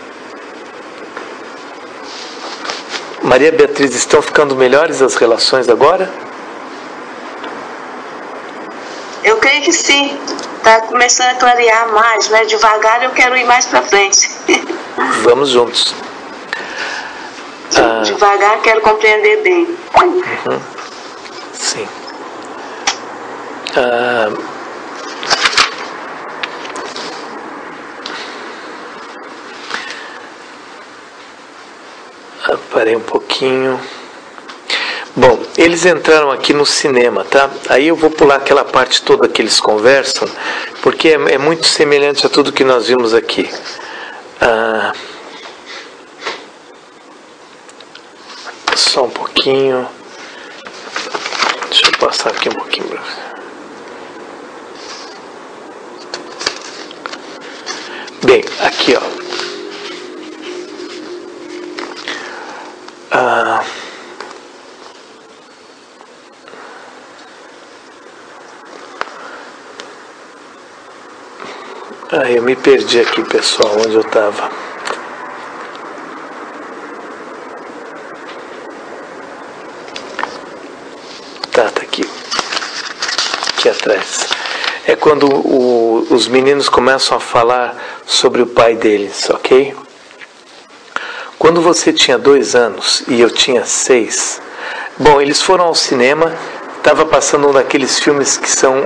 Maria Beatriz, estão ficando melhores as relações agora? Eu creio que sim. Está começando a clarear mais, né? Devagar eu quero ir mais para frente. Vamos juntos. Devagar quero compreender bem. Uhum. Sim. Parei um pouquinho. Bom, eles entraram aqui no cinema, tá? Aí eu vou pular aquela parte toda que eles conversam, porque é muito semelhante a tudo que nós vimos aqui. Só um pouquinho. Deixa eu passar aqui um pouquinho para você. Bem, aqui ó. Eu me perdi aqui, pessoal, onde eu estava. Tá aqui atrás. É quando os meninos começam a falar sobre o pai deles, ok? Quando você tinha 2 anos e eu tinha 6, bom, eles foram ao cinema, estava passando um daqueles filmes que são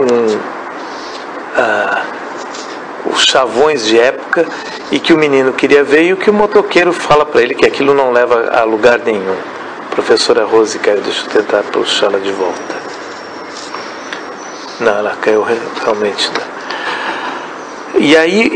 os chavões de época e que o menino queria ver e o que o motoqueiro fala para ele que aquilo não leva a lugar nenhum. Professora Rose, deixa eu tentar puxá-la de volta. Não, ela caiu realmente. E aí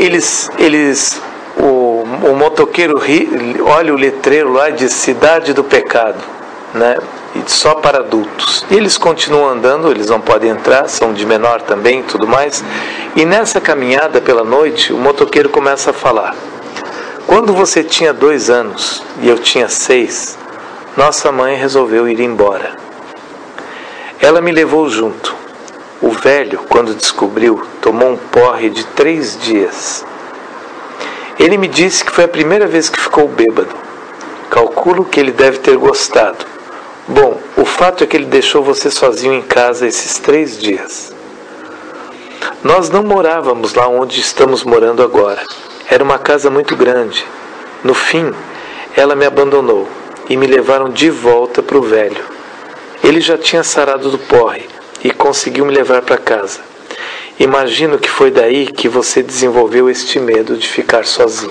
o motoqueiro olha o letreiro lá de Cidade do Pecado, né? E só para adultos. E eles continuam andando, eles não podem entrar, são de menor também e tudo mais. E nessa caminhada pela noite, o motoqueiro começa a falar: quando você tinha 2 anos e eu tinha 6, nossa mãe resolveu ir embora. Ela me levou junto. O velho, quando descobriu, tomou um porre de 3 dias. Ele me disse que foi a primeira vez que ficou bêbado. Calculo que ele deve ter gostado. Bom, o fato é que ele deixou você sozinho em casa esses 3 dias. Nós não morávamos lá onde estamos morando agora. Era uma casa muito grande. No fim, ela me abandonou e me levaram de volta para o velho. Ele já tinha sarado do porre e conseguiu me levar para casa. Imagino que foi daí que você desenvolveu este medo de ficar sozinho.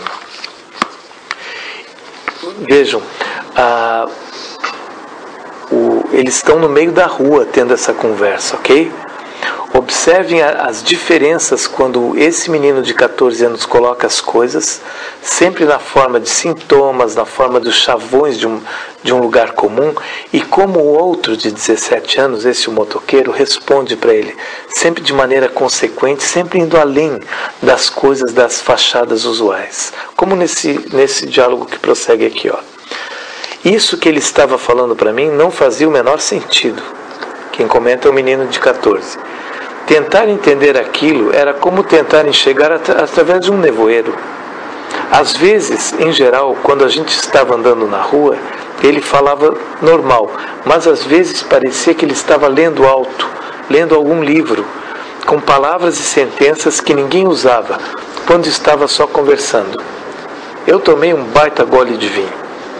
Vejam, eles estão no meio da rua tendo essa conversa, ok? Observem as diferenças quando esse menino de 14 anos coloca as coisas, sempre na forma de sintomas, na forma dos chavões de um lugar comum, e como o outro de 17 anos, esse o motoqueiro, responde para ele, sempre de maneira consequente, sempre indo além das coisas, das fachadas usuais. Como nesse diálogo que prossegue aqui, ó. Isso que ele estava falando para mim não fazia o menor sentido. Quem comenta é o menino de 14. Tentar entender aquilo era como tentar enxergar através de um nevoeiro. Às vezes, em geral, quando a gente estava andando na rua, ele falava normal, mas às vezes parecia que ele estava lendo alto, lendo algum livro, com palavras e sentenças que ninguém usava, quando estava só conversando. Eu tomei um baita gole de vinho.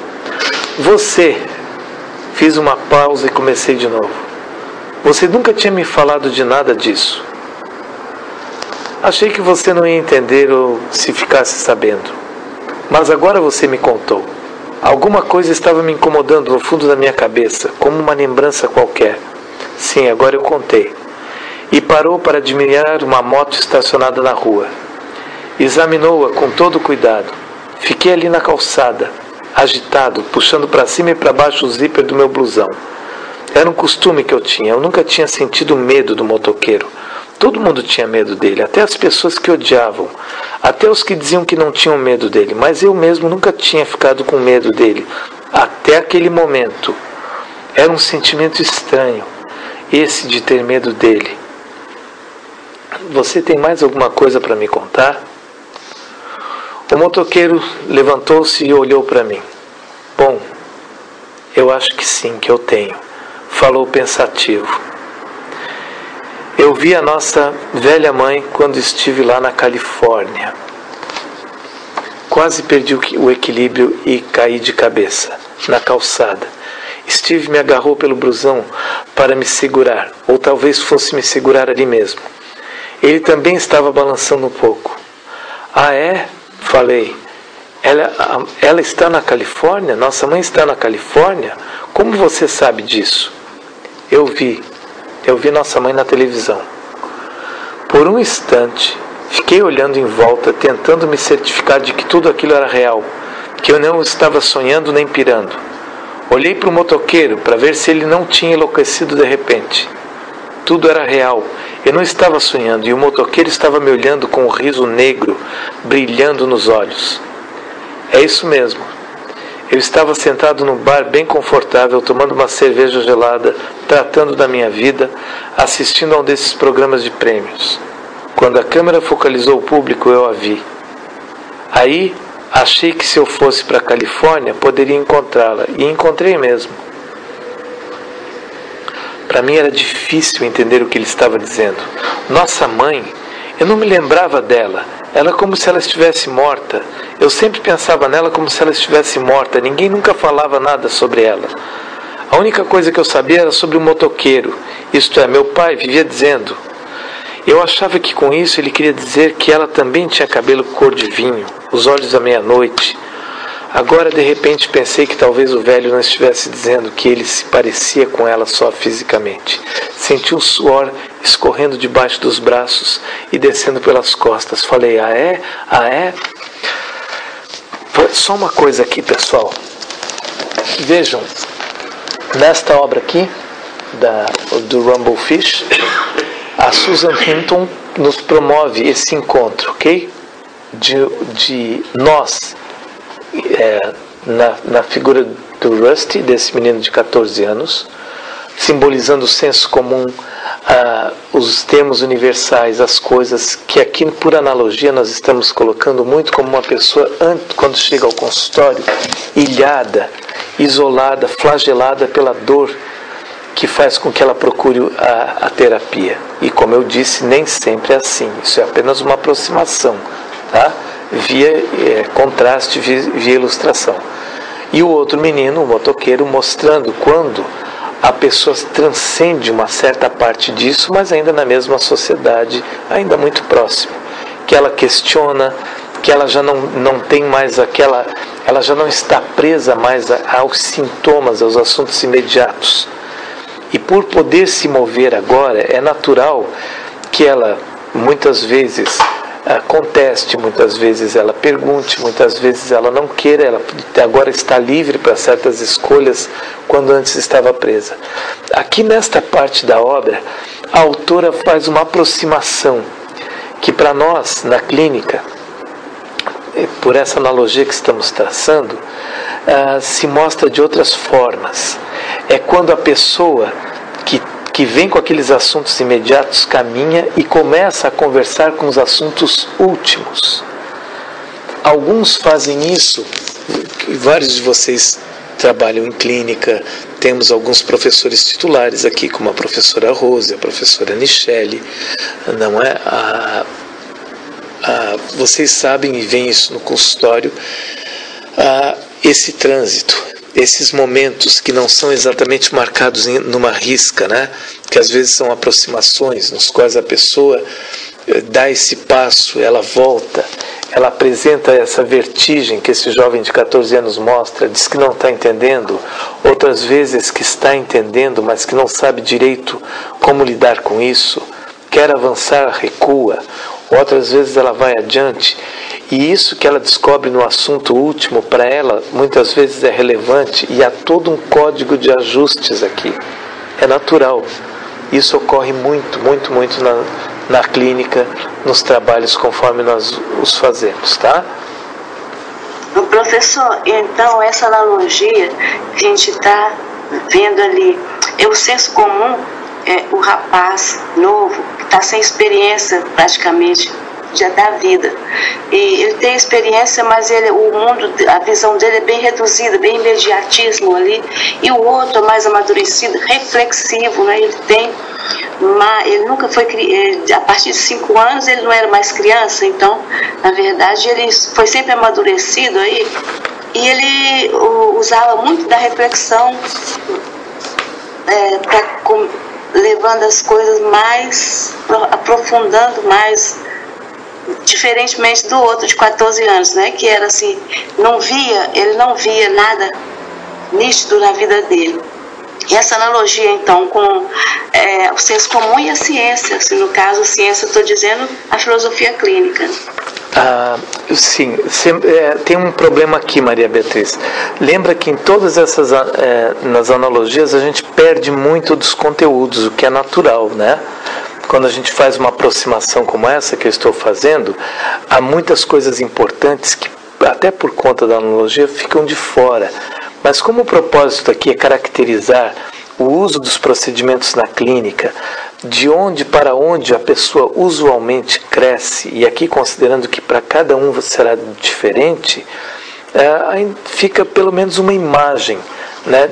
Fiz uma pausa e comecei de novo. Você nunca tinha me falado de nada disso. Achei que você não ia entender ou se ficasse sabendo. Mas agora você me contou. Alguma coisa estava me incomodando no fundo da minha cabeça, como uma lembrança qualquer. Sim, agora eu contei. E parou para admirar uma moto estacionada na rua. Examinou-a com todo cuidado. Fiquei ali na calçada, agitado, puxando para cima e para baixo o zíper do meu blusão. Era um costume que eu tinha. Eu nunca tinha sentido medo do motoqueiro. Todo mundo tinha medo dele, até as pessoas que odiavam, até os que diziam que não tinham medo dele, mas eu mesmo nunca tinha ficado com medo dele, até aquele momento. Era um sentimento estranho, esse de ter medo dele. Você tem mais alguma coisa para me contar? O motoqueiro levantou-se e olhou para mim. Bom, eu acho que sim, que eu tenho. Falou pensativo. Eu vi a nossa velha mãe quando estive lá na Califórnia. Quase perdi o equilíbrio e caí de cabeça na calçada. Steve me agarrou pelo blusão para me segurar, ou talvez fosse me segurar ali mesmo. Ele também estava balançando um pouco. Ah, é? Falei. Ela está na Califórnia? Nossa mãe está na Califórnia? Como você sabe disso? Eu vi nossa mãe na televisão. Por um instante, fiquei olhando em volta, tentando me certificar de que tudo aquilo era real, que eu não estava sonhando nem pirando. Olhei para o motoqueiro para ver se ele não tinha enlouquecido de repente. Tudo era real, eu não estava sonhando, e o motoqueiro estava me olhando com um riso negro brilhando nos olhos. É isso mesmo. Eu estava sentado no bar bem confortável, tomando uma cerveja gelada, tratando da minha vida, assistindo a um desses programas de prêmios. Quando a câmera focalizou o público, eu a vi. Aí, achei que se eu fosse para a Califórnia, poderia encontrá-la, e encontrei mesmo. Para mim era difícil entender o que ele estava dizendo. Nossa mãe, eu não me lembrava dela. Ela como se ela estivesse morta. Eu sempre pensava nela como se ela estivesse morta. Ninguém nunca falava nada sobre ela. A única coisa que eu sabia era sobre o motoqueiro. Isto é, meu pai vivia dizendo. Eu achava que com isso ele queria dizer que ela também tinha cabelo cor de vinho, os olhos à meia-noite. Agora, de repente, pensei que talvez o velho não estivesse dizendo que ele se parecia com ela só fisicamente. Senti um suor escorrendo debaixo dos braços e descendo pelas costas. Falei, ah é? Ah é? Só uma coisa aqui, pessoal. Vejam, nesta obra aqui, do Rumble Fish, a Susan Hinton nos promove esse encontro, ok? De nós, na figura do Rusty, desse menino de 14 anos, simbolizando o senso comum, os termos universais, as coisas que aqui, por analogia, nós estamos colocando muito como uma pessoa, quando chega ao consultório, ilhada, isolada, flagelada pela dor, que faz com que ela procure a terapia. E como eu disse, nem sempre é assim. Isso é apenas uma aproximação, tá? Via contraste, via ilustração. E o outro menino, o motoqueiro, mostrando quando a pessoa transcende uma certa parte disso, mas ainda na mesma sociedade, ainda muito próximo. Que ela questiona, que ela já não tem mais aquela... Ela já não está presa mais aos sintomas, aos assuntos imediatos. E por poder se mover agora, é natural que ela, muitas vezes, conteste, muitas vezes ela pergunte, muitas vezes ela não queira, ela agora está livre para certas escolhas, quando antes estava presa. Aqui nesta parte da obra, a autora faz uma aproximação, que para nós, na clínica, por essa analogia que estamos traçando, se mostra de outras formas. É quando a pessoa que vem com aqueles assuntos imediatos caminha e começa a conversar com os assuntos últimos. Alguns fazem isso, vários de vocês trabalham em clínica, temos alguns professores titulares aqui, como a professora Rose, a professora Nichelle, não é? Vocês sabem e veem isso no consultório, esse trânsito, esses momentos que não são exatamente marcados numa risca, né? Que às vezes são aproximações nos quais a pessoa dá esse passo, ela volta, ela apresenta essa vertigem que esse jovem de 14 anos mostra, diz que não está entendendo, outras vezes que está entendendo, mas que não sabe direito como lidar com isso, quer avançar, recua, outras vezes ela vai adiante. E isso que ela descobre no assunto último, para ela, muitas vezes é relevante e há todo um código de ajustes aqui. É natural. Isso ocorre muito na clínica, nos trabalhos conforme nós os fazemos, tá? Professor, então essa analogia que a gente está vendo ali, é o senso comum, o rapaz novo, que está sem experiência praticamente já da vida, e ele tem experiência, mas o mundo, a visão dele é bem reduzida, bem imediatismo ali, e o outro é mais amadurecido, reflexivo, né? Ele nunca foi, a partir de 5 anos ele não era mais criança, então na verdade ele foi sempre amadurecido aí, e ele usava muito da reflexão, levando as coisas mais, aprofundando mais, diferentemente do outro de 14 anos, né, que era assim, ele não via nada nítido na vida dele. E essa analogia, então, com o senso comum e a ciência, assim, no caso, a ciência, eu estou dizendo a filosofia clínica. Sim, tem um problema aqui, Maria Beatriz. Lembra que em todas essas nas analogias a gente perde muito dos conteúdos, o que é natural, né? Quando a gente faz uma aproximação como essa que eu estou fazendo, há muitas coisas importantes que, até por conta da analogia, ficam de fora. Mas como o propósito aqui é caracterizar o uso dos procedimentos na clínica, de onde para onde a pessoa usualmente cresce, e aqui considerando que para cada um será diferente, fica pelo menos uma imagem, né,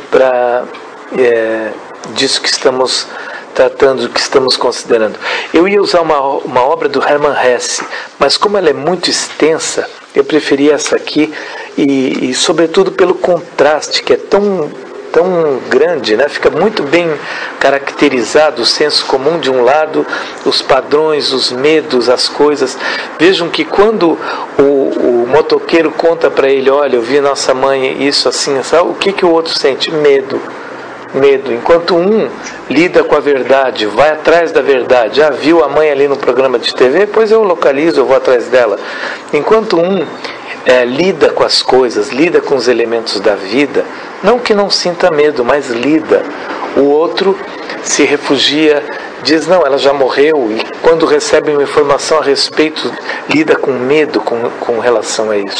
disso que estamos tratando, que estamos considerando. Eu ia usar uma obra do Hermann Hesse, mas como ela é muito extensa, eu preferi essa aqui, e sobretudo pelo contraste, que é tão grande, né? Fica muito bem caracterizado o senso comum de um lado, os padrões, os medos, as coisas. Vejam que quando o motoqueiro conta para ele, olha, eu vi nossa mãe isso assim, sabe? O que o outro sente? Medo. Enquanto um lida com a verdade, vai atrás da verdade, viu a mãe ali no programa de TV, pois eu localizo, eu vou atrás dela. Enquanto um lida com as coisas, lida com os elementos da vida, não que não sinta medo, mas lida. O outro se refugia, diz, não, ela já morreu, e quando recebe uma informação a respeito, lida com medo com relação a isso.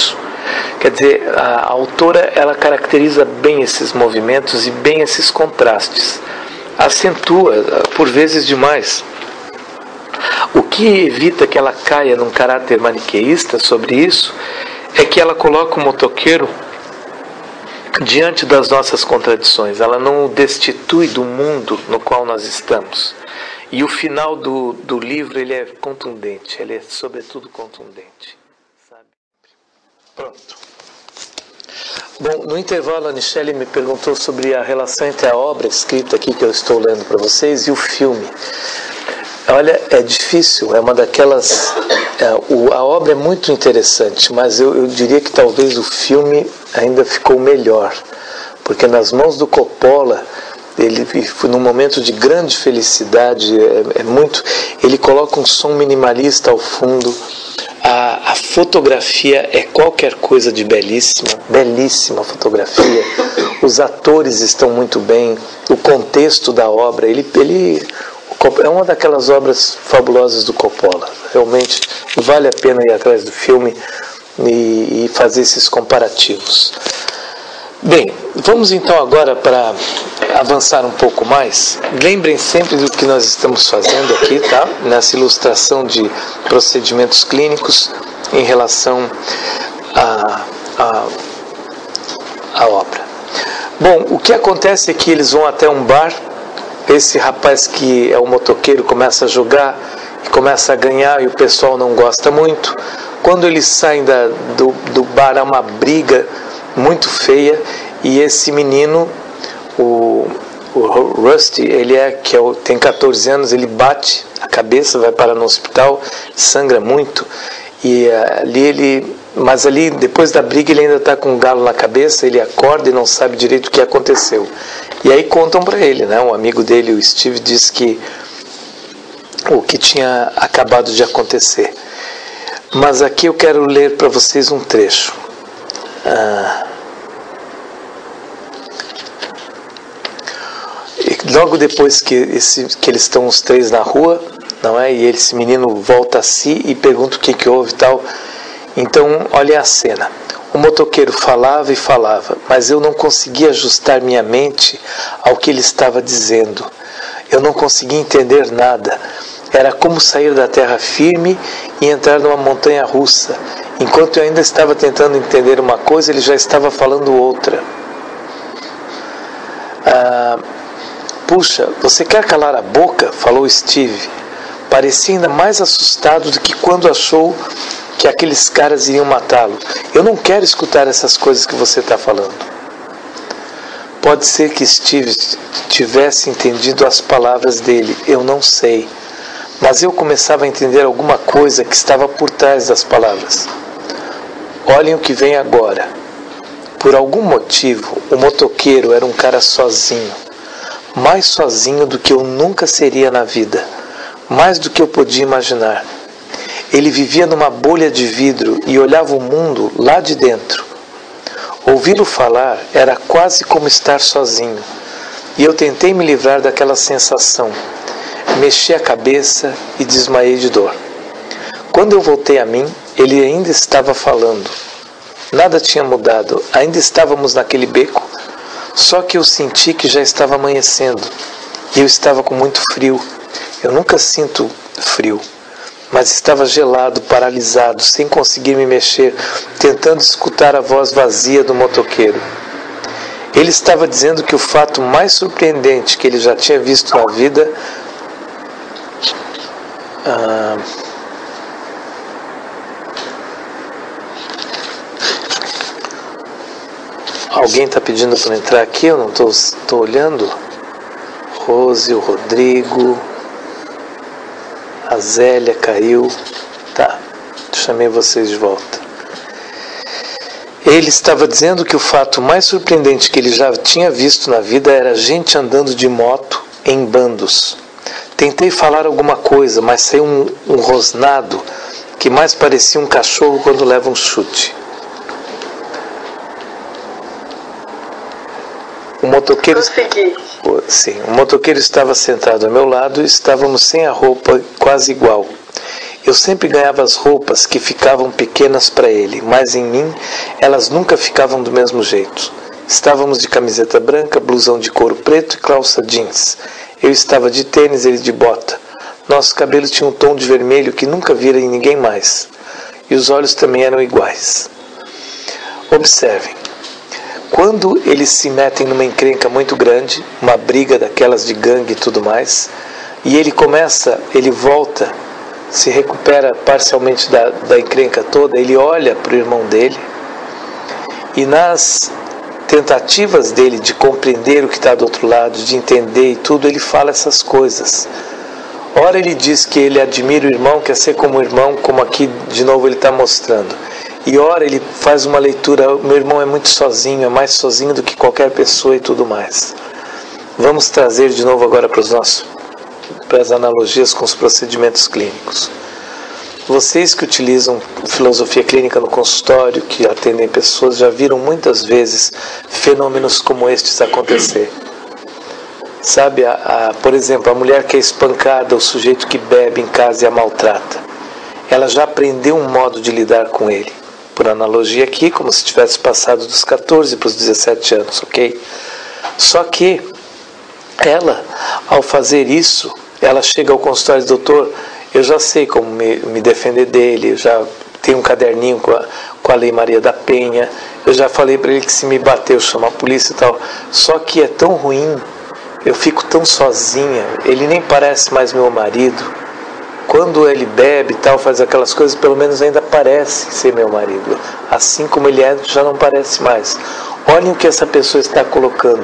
Quer dizer, a autora ela caracteriza bem esses movimentos e bem esses contrastes. Acentua, por vezes demais. O que evita que ela caia num caráter maniqueísta sobre isso é que ela coloca o motoqueiro diante das nossas contradições. Ela não o destitui do mundo no qual nós estamos. E o final do livro ele é contundente, ele é sobretudo contundente. Sabe? Pronto. Bom, no intervalo a Michele me perguntou sobre a relação entre a obra escrita aqui que eu estou lendo para vocês e o filme. Olha, é difícil, é uma daquelas... a obra é muito interessante, mas eu diria que talvez o filme ainda ficou melhor, porque nas mãos do Coppola, ele, num momento de grande felicidade, ele coloca um som minimalista ao fundo, a fotografia é qualquer coisa de belíssima, belíssima fotografia, os atores estão muito bem, o contexto da obra, é uma daquelas obras fabulosas do Coppola. Realmente vale a pena ir atrás do filme e fazer esses comparativos. Bem, vamos então agora para avançar um pouco mais. Lembrem sempre do que nós estamos fazendo aqui, tá? Nessa ilustração de procedimentos clínicos em relação à obra. Bom, o que acontece é que eles vão até um bar. Esse rapaz que é o motoqueiro começa a jogar e começa a ganhar e o pessoal não gosta muito. Quando eles saem do bar há uma briga muito feia e esse menino, o Rusty, tem 14 anos, ele bate a cabeça, vai parar no hospital, sangra muito e mas ali depois da briga ele ainda está com um galo na cabeça, ele acorda e não sabe direito o que aconteceu. E aí contam para ele, né? Um amigo dele, o Steve, diz que o que tinha acabado de acontecer. Mas aqui eu quero ler para vocês um trecho. Logo depois que eles estão os três na rua, não é? E esse menino volta a si e pergunta o que houve e tal. Então, olha a cena. O motoqueiro falava e falava, mas eu não conseguia ajustar minha mente ao que ele estava dizendo. Eu não conseguia entender nada. Era como sair da terra firme e entrar numa montanha russa. Enquanto eu ainda estava tentando entender uma coisa, ele já estava falando outra. Puxa, você quer calar a boca? Falou Steve. Parecia ainda mais assustado do que quando achou que aqueles caras iriam matá-lo. Eu não quero escutar essas coisas que você está falando. Pode ser que Steve tivesse entendido as palavras dele, eu não sei. Mas eu começava a entender alguma coisa que estava por trás das palavras. Olhem o que vem agora. Por algum motivo, o motoqueiro era um cara sozinho. Mais sozinho do que eu nunca seria na vida. Mais do que eu podia imaginar. Ele vivia numa bolha de vidro e olhava o mundo lá de dentro. Ouvi-lo falar era quase como estar sozinho. E eu tentei me livrar daquela sensação. Mexi a cabeça e desmaiei de dor. Quando eu voltei a mim, ele ainda estava falando. Nada tinha mudado, ainda estávamos naquele beco, só que eu senti que já estava amanhecendo. E eu estava com muito frio. Eu nunca sinto frio. Mas estava gelado, paralisado, sem conseguir me mexer, tentando escutar a voz vazia do motoqueiro. Ele estava dizendo que o fato mais surpreendente que ele já tinha visto na vida... Alguém está pedindo para entrar aqui? Eu não estou olhando. Rose, o Rodrigo... A Zélia caiu. Tá, chamei vocês de volta. Ele estava dizendo que o fato mais surpreendente que ele já tinha visto na vida era gente andando de moto em bandos. Tentei falar alguma coisa, mas saiu um rosnado que mais parecia um cachorro quando leva um chute. O motoqueiro... Sim, o motoqueiro estava sentado ao meu lado e estávamos sem a roupa quase igual. Eu sempre ganhava as roupas que ficavam pequenas para ele, mas em mim elas nunca ficavam do mesmo jeito. Estávamos de camiseta branca, blusão de couro preto e calça jeans. Eu estava de tênis, ele de bota. Nosso cabelo tinha um tom de vermelho que nunca vira em ninguém mais. E os olhos também eram iguais. Observem. Quando eles se metem numa encrenca muito grande, uma briga daquelas de gangue e tudo mais, e ele volta, se recupera parcialmente da encrenca toda, ele olha para o irmão dele, e nas tentativas dele de compreender o que está do outro lado, de entender e tudo, ele fala essas coisas. Ora ele diz que ele admira o irmão, quer ser como o irmão, como aqui de novo ele está mostrando. E ora ele faz uma leitura, meu irmão é muito sozinho, é mais sozinho do que qualquer pessoa e tudo mais. Vamos trazer de novo agora para as analogias com os procedimentos clínicos. Vocês que utilizam filosofia clínica no consultório, que atendem pessoas, já viram muitas vezes fenômenos como estes acontecer. Sabe, por exemplo, a mulher que é espancada, o sujeito que bebe em casa e a maltrata. Ela já aprendeu um modo de lidar com ele. Por analogia aqui, como se tivesse passado dos 14 para os 17 anos, ok? Só que ela, ao fazer isso, ela chega ao consultório e diz, doutor, eu já sei como me defender dele, eu já tenho um caderninho com a Lei Maria da Penha, eu já falei para ele que se me bater eu chamo a polícia e tal. Só que é tão ruim, eu fico tão sozinha, ele nem parece mais meu marido. Quando ele bebe e tal, faz aquelas coisas, pelo menos ainda parece ser meu marido. Assim como ele é, já não parece mais. Olhem o que essa pessoa está colocando.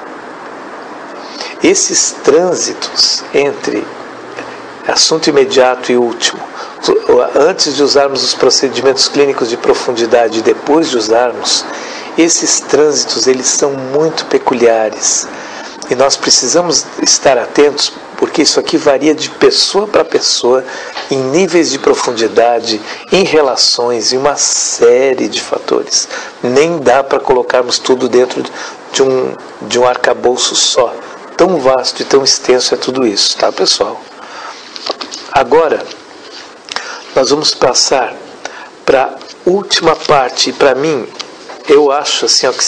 Esses trânsitos entre assunto imediato e último, antes de usarmos os procedimentos clínicos de profundidade e depois de usarmos, esses trânsitos, eles são muito peculiares. E nós precisamos estar atentos, porque isso aqui varia de pessoa para pessoa, em níveis de profundidade, em relações, em uma série de fatores. Nem dá para colocarmos tudo dentro de um arcabouço só. Tão vasto e tão extenso é tudo isso, tá, pessoal? Agora, nós vamos passar para a última parte. E para mim, eu acho assim, ó, que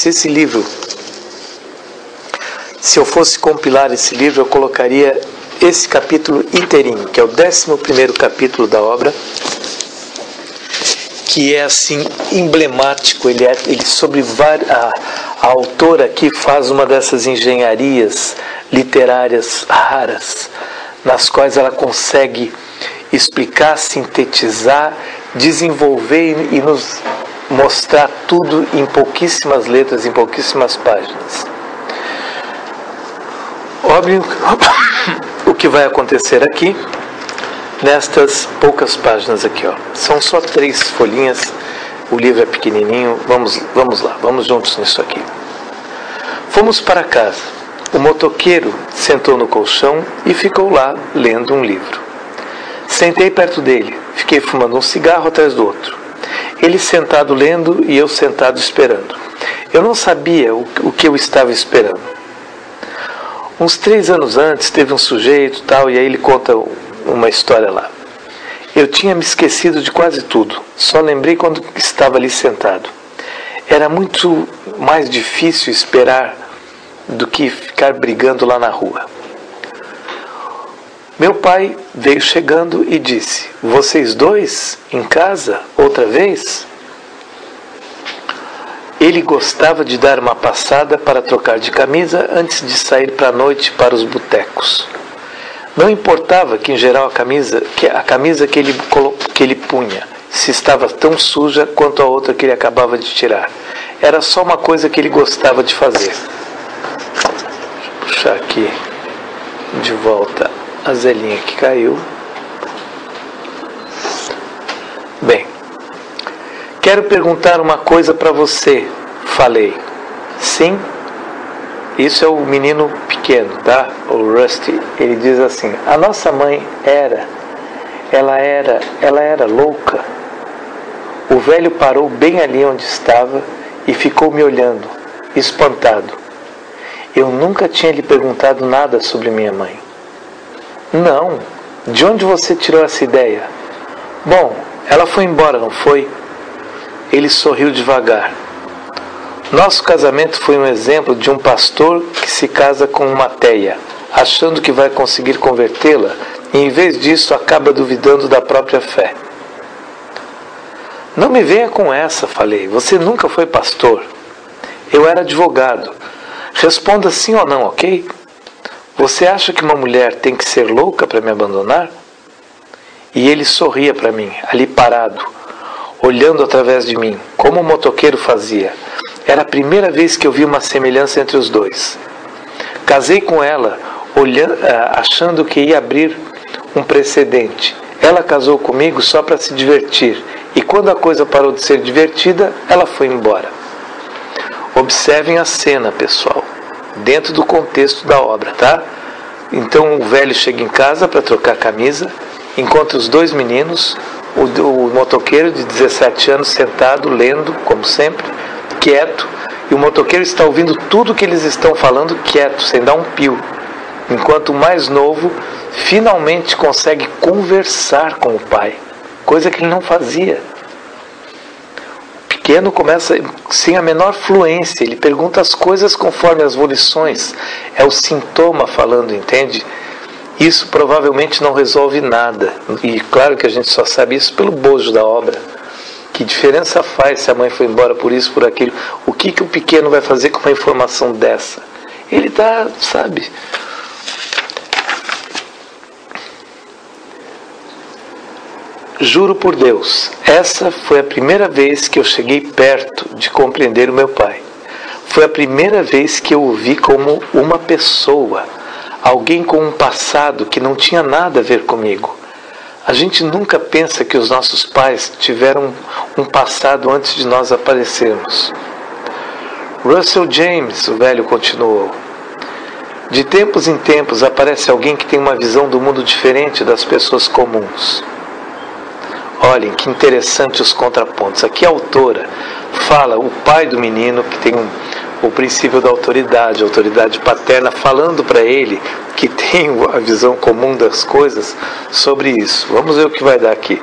se eu fosse compilar esse livro, eu colocaria esse capítulo inteirinho, que é o 11º capítulo da obra, que é assim emblemático. Ele sobre a autora aqui faz uma dessas engenharias literárias raras, nas quais ela consegue explicar, sintetizar, desenvolver e nos mostrar tudo em pouquíssimas letras, em pouquíssimas páginas. Óbvio o que vai acontecer aqui, nestas poucas páginas aqui, ó. São só 3 folhinhas, o livro é pequenininho, vamos lá, vamos juntos nisso aqui. Fomos para casa. O motoqueiro sentou no colchão e ficou lá lendo um livro. Sentei perto dele, fiquei fumando um cigarro atrás do outro. Ele sentado lendo e eu sentado esperando. Eu não sabia o que eu estava esperando. Uns 3 anos antes teve um sujeito tal, e aí ele conta uma história lá. Eu tinha me esquecido de quase tudo, só lembrei quando estava ali sentado. Era muito mais difícil esperar do que ficar brigando lá na rua. Meu pai veio chegando e disse, vocês dois em casa outra vez? Ele gostava de dar uma passada para trocar de camisa antes de sair para a noite para os botecos. Não importava que em geral a camisa que ele punha se estava tão suja quanto a outra que ele acabava de tirar. Era só uma coisa que ele gostava de fazer. Deixa eu puxar aqui de volta a zelinha que caiu. Bem, quero perguntar uma coisa para você, falei. Sim? Isso é o menino pequeno, tá? O Rusty. Ele diz assim, a nossa mãe ela era louca. O velho parou bem ali onde estava e ficou me olhando, espantado. Eu nunca tinha lhe perguntado nada sobre minha mãe. Não, de onde você tirou essa ideia? Bom, ela foi embora, não foi? Ele sorriu devagar. Nosso casamento foi um exemplo de um pastor que se casa com uma ateia, achando que vai conseguir convertê-la, e em vez disso acaba duvidando da própria fé. Não me venha com essa, falei. Você nunca foi pastor. Eu era advogado. Responda sim ou não, ok? Você acha que uma mulher tem que ser louca para me abandonar? E ele sorria para mim, ali parado, olhando através de mim, como o motoqueiro fazia. Era a primeira vez que eu vi uma semelhança entre os dois. Casei com ela, achando que ia abrir um precedente. Ela casou comigo só para se divertir. E quando a coisa parou de ser divertida, ela foi embora. Observem a cena, pessoal, dentro do contexto da obra, tá? Então o velho chega em casa para trocar a camisa, encontra os dois meninos, o motoqueiro de 17 anos sentado, lendo, como sempre, quieto, e o motoqueiro está ouvindo tudo que eles estão falando quieto, sem dar um pio, enquanto o mais novo finalmente consegue conversar com o pai, coisa que ele não fazia. O pequeno começa sem a menor fluência, ele pergunta as coisas conforme as volições, é o sintoma falando, entende? Isso provavelmente não resolve nada, e claro que a gente só sabe isso pelo bojo da obra. Que diferença faz se a mãe foi embora por isso, por aquilo? O que o pequeno vai fazer com uma informação dessa? Ele está, sabe? Juro por Deus, essa foi a primeira vez que eu cheguei perto de compreender o meu pai. Foi a primeira vez que eu o vi como uma pessoa, alguém com um passado que não tinha nada a ver comigo. A gente nunca pensa que os nossos pais tiveram um passado antes de nós aparecermos. Russell James, o velho continuou. De tempos em tempos aparece alguém que tem uma visão do mundo diferente das pessoas comuns. Olhem que interessante os contrapontos. Aqui a autora fala o pai do menino que tem o princípio da autoridade, a autoridade paterna, falando para ele que tem a visão comum das coisas sobre isso. Vamos ver o que vai dar aqui.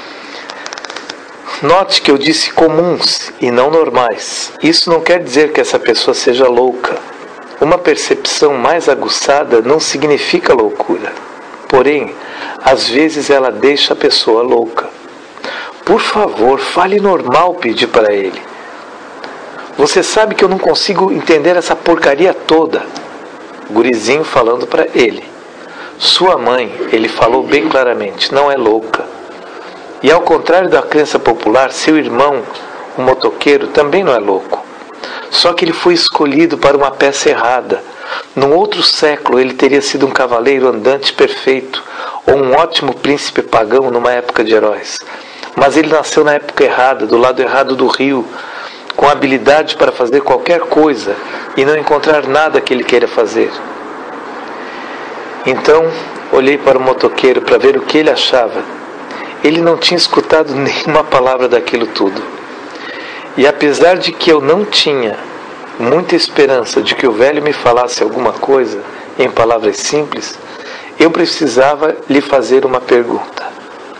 Note que eu disse comuns e não normais. Isso não quer dizer que essa pessoa seja louca. Uma percepção mais aguçada não significa loucura. Porém, às vezes ela deixa a pessoa louca. Por favor, fale normal, pedi para ele. Você sabe que eu não consigo entender essa porcaria toda. Gurizinho falando para ele. Sua mãe, ele falou bem claramente, não é louca. E ao contrário da crença popular, seu irmão, o motoqueiro, também não é louco. Só que ele foi escolhido para uma peça errada. Num outro século ele teria sido um cavaleiro andante perfeito, ou um ótimo príncipe pagão numa época de heróis. Mas ele nasceu na época errada, do lado errado do rio, com habilidade para fazer qualquer coisa e não encontrar nada que ele queira fazer. Então, olhei para o motoqueiro para ver o que ele achava. Ele não tinha escutado nenhuma palavra daquilo tudo. E apesar de que eu não tinha muita esperança de que o velho me falasse alguma coisa, em palavras simples, eu precisava lhe fazer uma pergunta.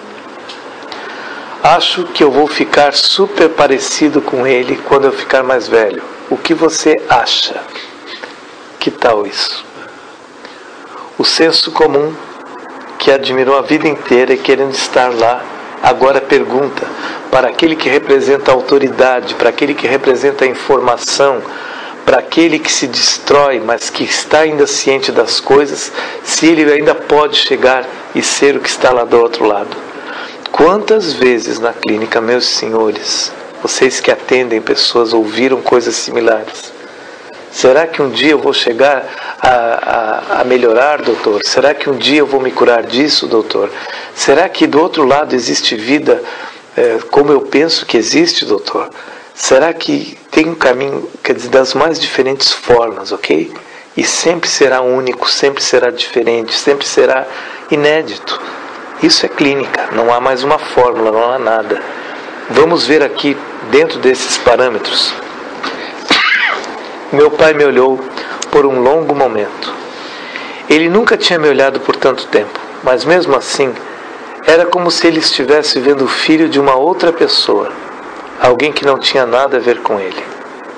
Acho que eu vou ficar super parecido com ele quando eu ficar mais velho. O que você acha? Que tal isso? O senso comum, que admirou a vida inteira e querendo estar lá, agora pergunta para aquele que representa a autoridade, para aquele que representa a informação, para aquele que se destrói, mas que está ainda ciente das coisas, se ele ainda pode chegar e ser o que está lá do outro lado. Quantas vezes na clínica, meus senhores, vocês que atendem pessoas ouviram coisas similares? Será que um dia eu vou chegar a melhorar, doutor? Será que um dia eu vou me curar disso, doutor? Será que do outro lado existe vida como eu penso que existe, doutor? Será que tem um caminho, quer dizer, das mais diferentes formas, ok? E sempre será único, sempre será diferente, sempre será inédito. Isso é clínica, não há mais uma fórmula, não há nada. Vamos ver aqui, dentro desses parâmetros. Meu pai me olhou por um longo momento. Ele nunca tinha me olhado por tanto tempo, mas mesmo assim, Era como se ele estivesse vendo o filho de uma outra pessoa, alguém que não tinha nada a ver com ele.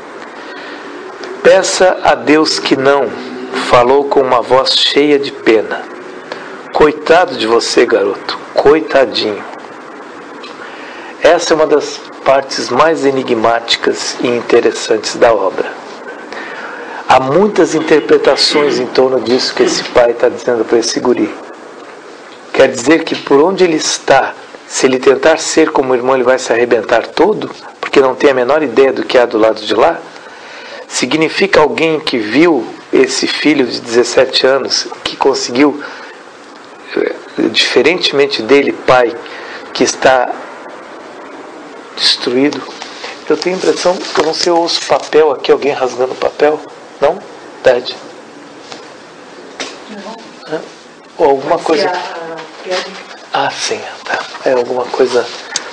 Peça a Deus que não, falou com uma voz cheia de pena. Coitado de você, garoto, coitadinho. Essa é uma das partes mais enigmáticas e interessantes da obra. Há muitas interpretações em torno disso que esse pai está dizendo para esse guri. Quer dizer que por onde ele está, se ele tentar ser como o irmão, ele vai se arrebentar todo, porque não tem a menor ideia do que há do lado de lá? Significa alguém que viu esse filho de 17 anos, que conseguiu, diferentemente dele, pai, que está destruído. Eu tenho a impressão que eu não sei, eu ouço papel aqui, alguém rasgando papel. Não? Ted? Não. Ou alguma coisa... Ah, sim. Tá. É alguma coisa...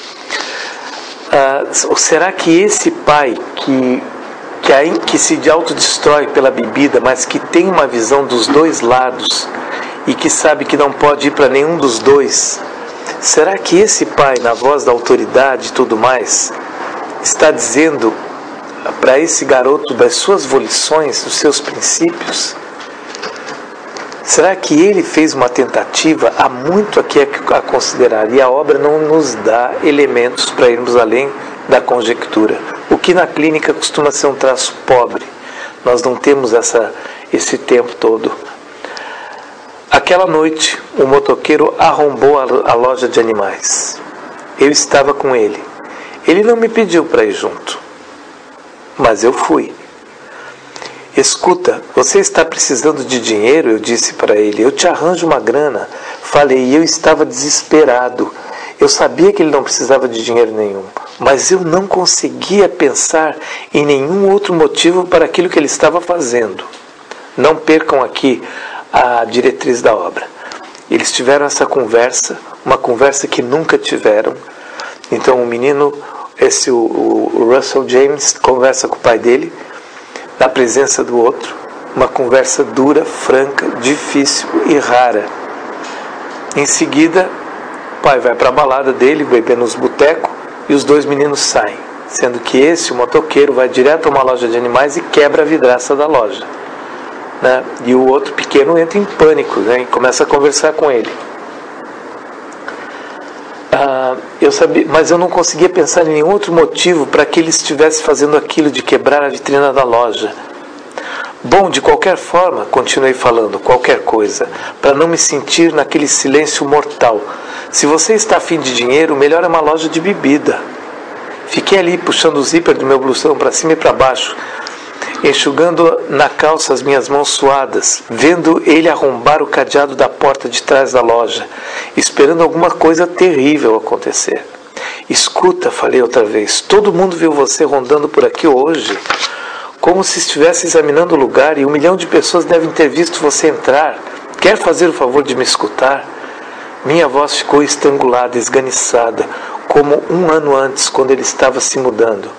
será que esse pai que se autodestrói pela bebida, mas que tem uma visão dos dois lados e que sabe que não pode ir para nenhum dos dois, será que esse pai, na voz da autoridade e tudo mais, está dizendo para esse garoto das suas volições, dos seus princípios? Será que ele fez uma tentativa? Há muito aqui a considerar, e a obra não nos dá elementos para irmos além da conjectura, o que na clínica costuma ser um traço pobre. Nós não temos esse tempo todo. Aquela noite, o motoqueiro arrombou a loja de animais. Eu estava com ele. Ele não me pediu para ir junto, mas eu fui. Escuta, você está precisando de dinheiro? Eu disse para ele. Eu te arranjo uma grana. Falei, e eu estava desesperado. Eu sabia que ele não precisava de dinheiro nenhum, mas eu não conseguia pensar em nenhum outro motivo para aquilo que ele estava fazendo. Não percam aqui a diretriz da obra. Eles tiveram essa conversa, uma conversa que nunca tiveram. Então o menino, o Russell James, conversa com o pai dele, na presença do outro, uma conversa dura, franca, difícil e rara. Em seguida, o pai vai para a balada dele, beber nos botecos, e os dois meninos saem, sendo que o motoqueiro, vai direto a uma loja de animais e quebra a vidraça da loja, né? E o outro pequeno entra em pânico, né? E começa a conversar com ele. Eu sabia, mas eu não conseguia pensar em nenhum outro motivo para que ele estivesse fazendo aquilo de quebrar a vitrina da loja. Bom, de qualquer forma, continuei falando, qualquer coisa, para não me sentir naquele silêncio mortal. Se você está a fim de dinheiro, melhor é uma loja de bebida. Fiquei ali puxando o zíper do meu blusão para cima e para baixo, enxugando na calça as minhas mãos suadas, vendo ele arrombar o cadeado da porta de trás da loja, esperando alguma coisa terrível acontecer. Escuta, falei outra vez, todo mundo viu você rondando por aqui hoje, como se estivesse examinando o lugar, e 1 milhão de pessoas devem ter visto você entrar. Quer fazer o favor de me escutar? Minha voz ficou estrangulada, esganiçada, como 1 ano antes, quando ele estava se mudando.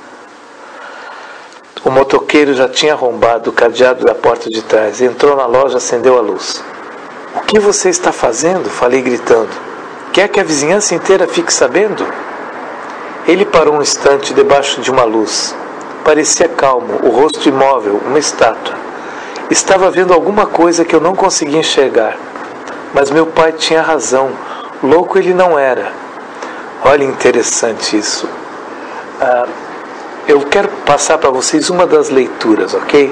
O motoqueiro já tinha arrombado o cadeado da porta de trás. Entrou na loja, acendeu a luz. O que você está fazendo? Falei gritando. Quer que a vizinhança inteira fique sabendo? Ele parou um instante debaixo de uma luz. Parecia calmo, o rosto imóvel, uma estátua. Estava vendo alguma coisa que eu não conseguia enxergar. Mas meu pai tinha razão. Louco ele não era. Olha, interessante isso. Eu quero passar para vocês uma das leituras, ok?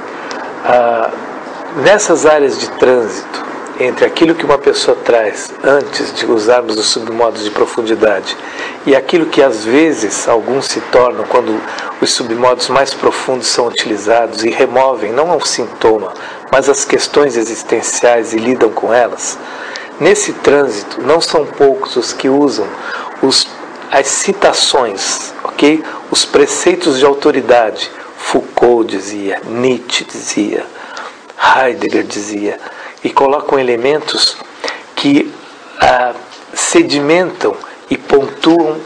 Nessas áreas de trânsito, entre aquilo que uma pessoa traz antes de usarmos os submodos de profundidade e aquilo que às vezes alguns se tornam quando os submodos mais profundos são utilizados e removem não o sintoma, mas as questões existenciais e lidam com elas, nesse trânsito não são poucos os que usam as citações, ok? Os preceitos de autoridade. Foucault dizia, Nietzsche dizia, Heidegger dizia, e colocam elementos que sedimentam e pontuam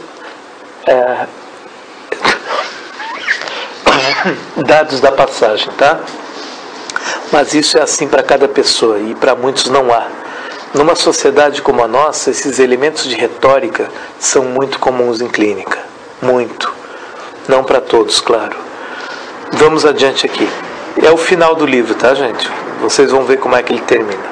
dados da passagem, tá? Mas isso é assim para cada pessoa e para muitos não há. Numa sociedade como a nossa, esses elementos de retórica são muito comuns em clínica. Muito. Não para todos, claro. Vamos adiante aqui. É o final do livro, tá, gente? Vocês vão ver como é que ele termina.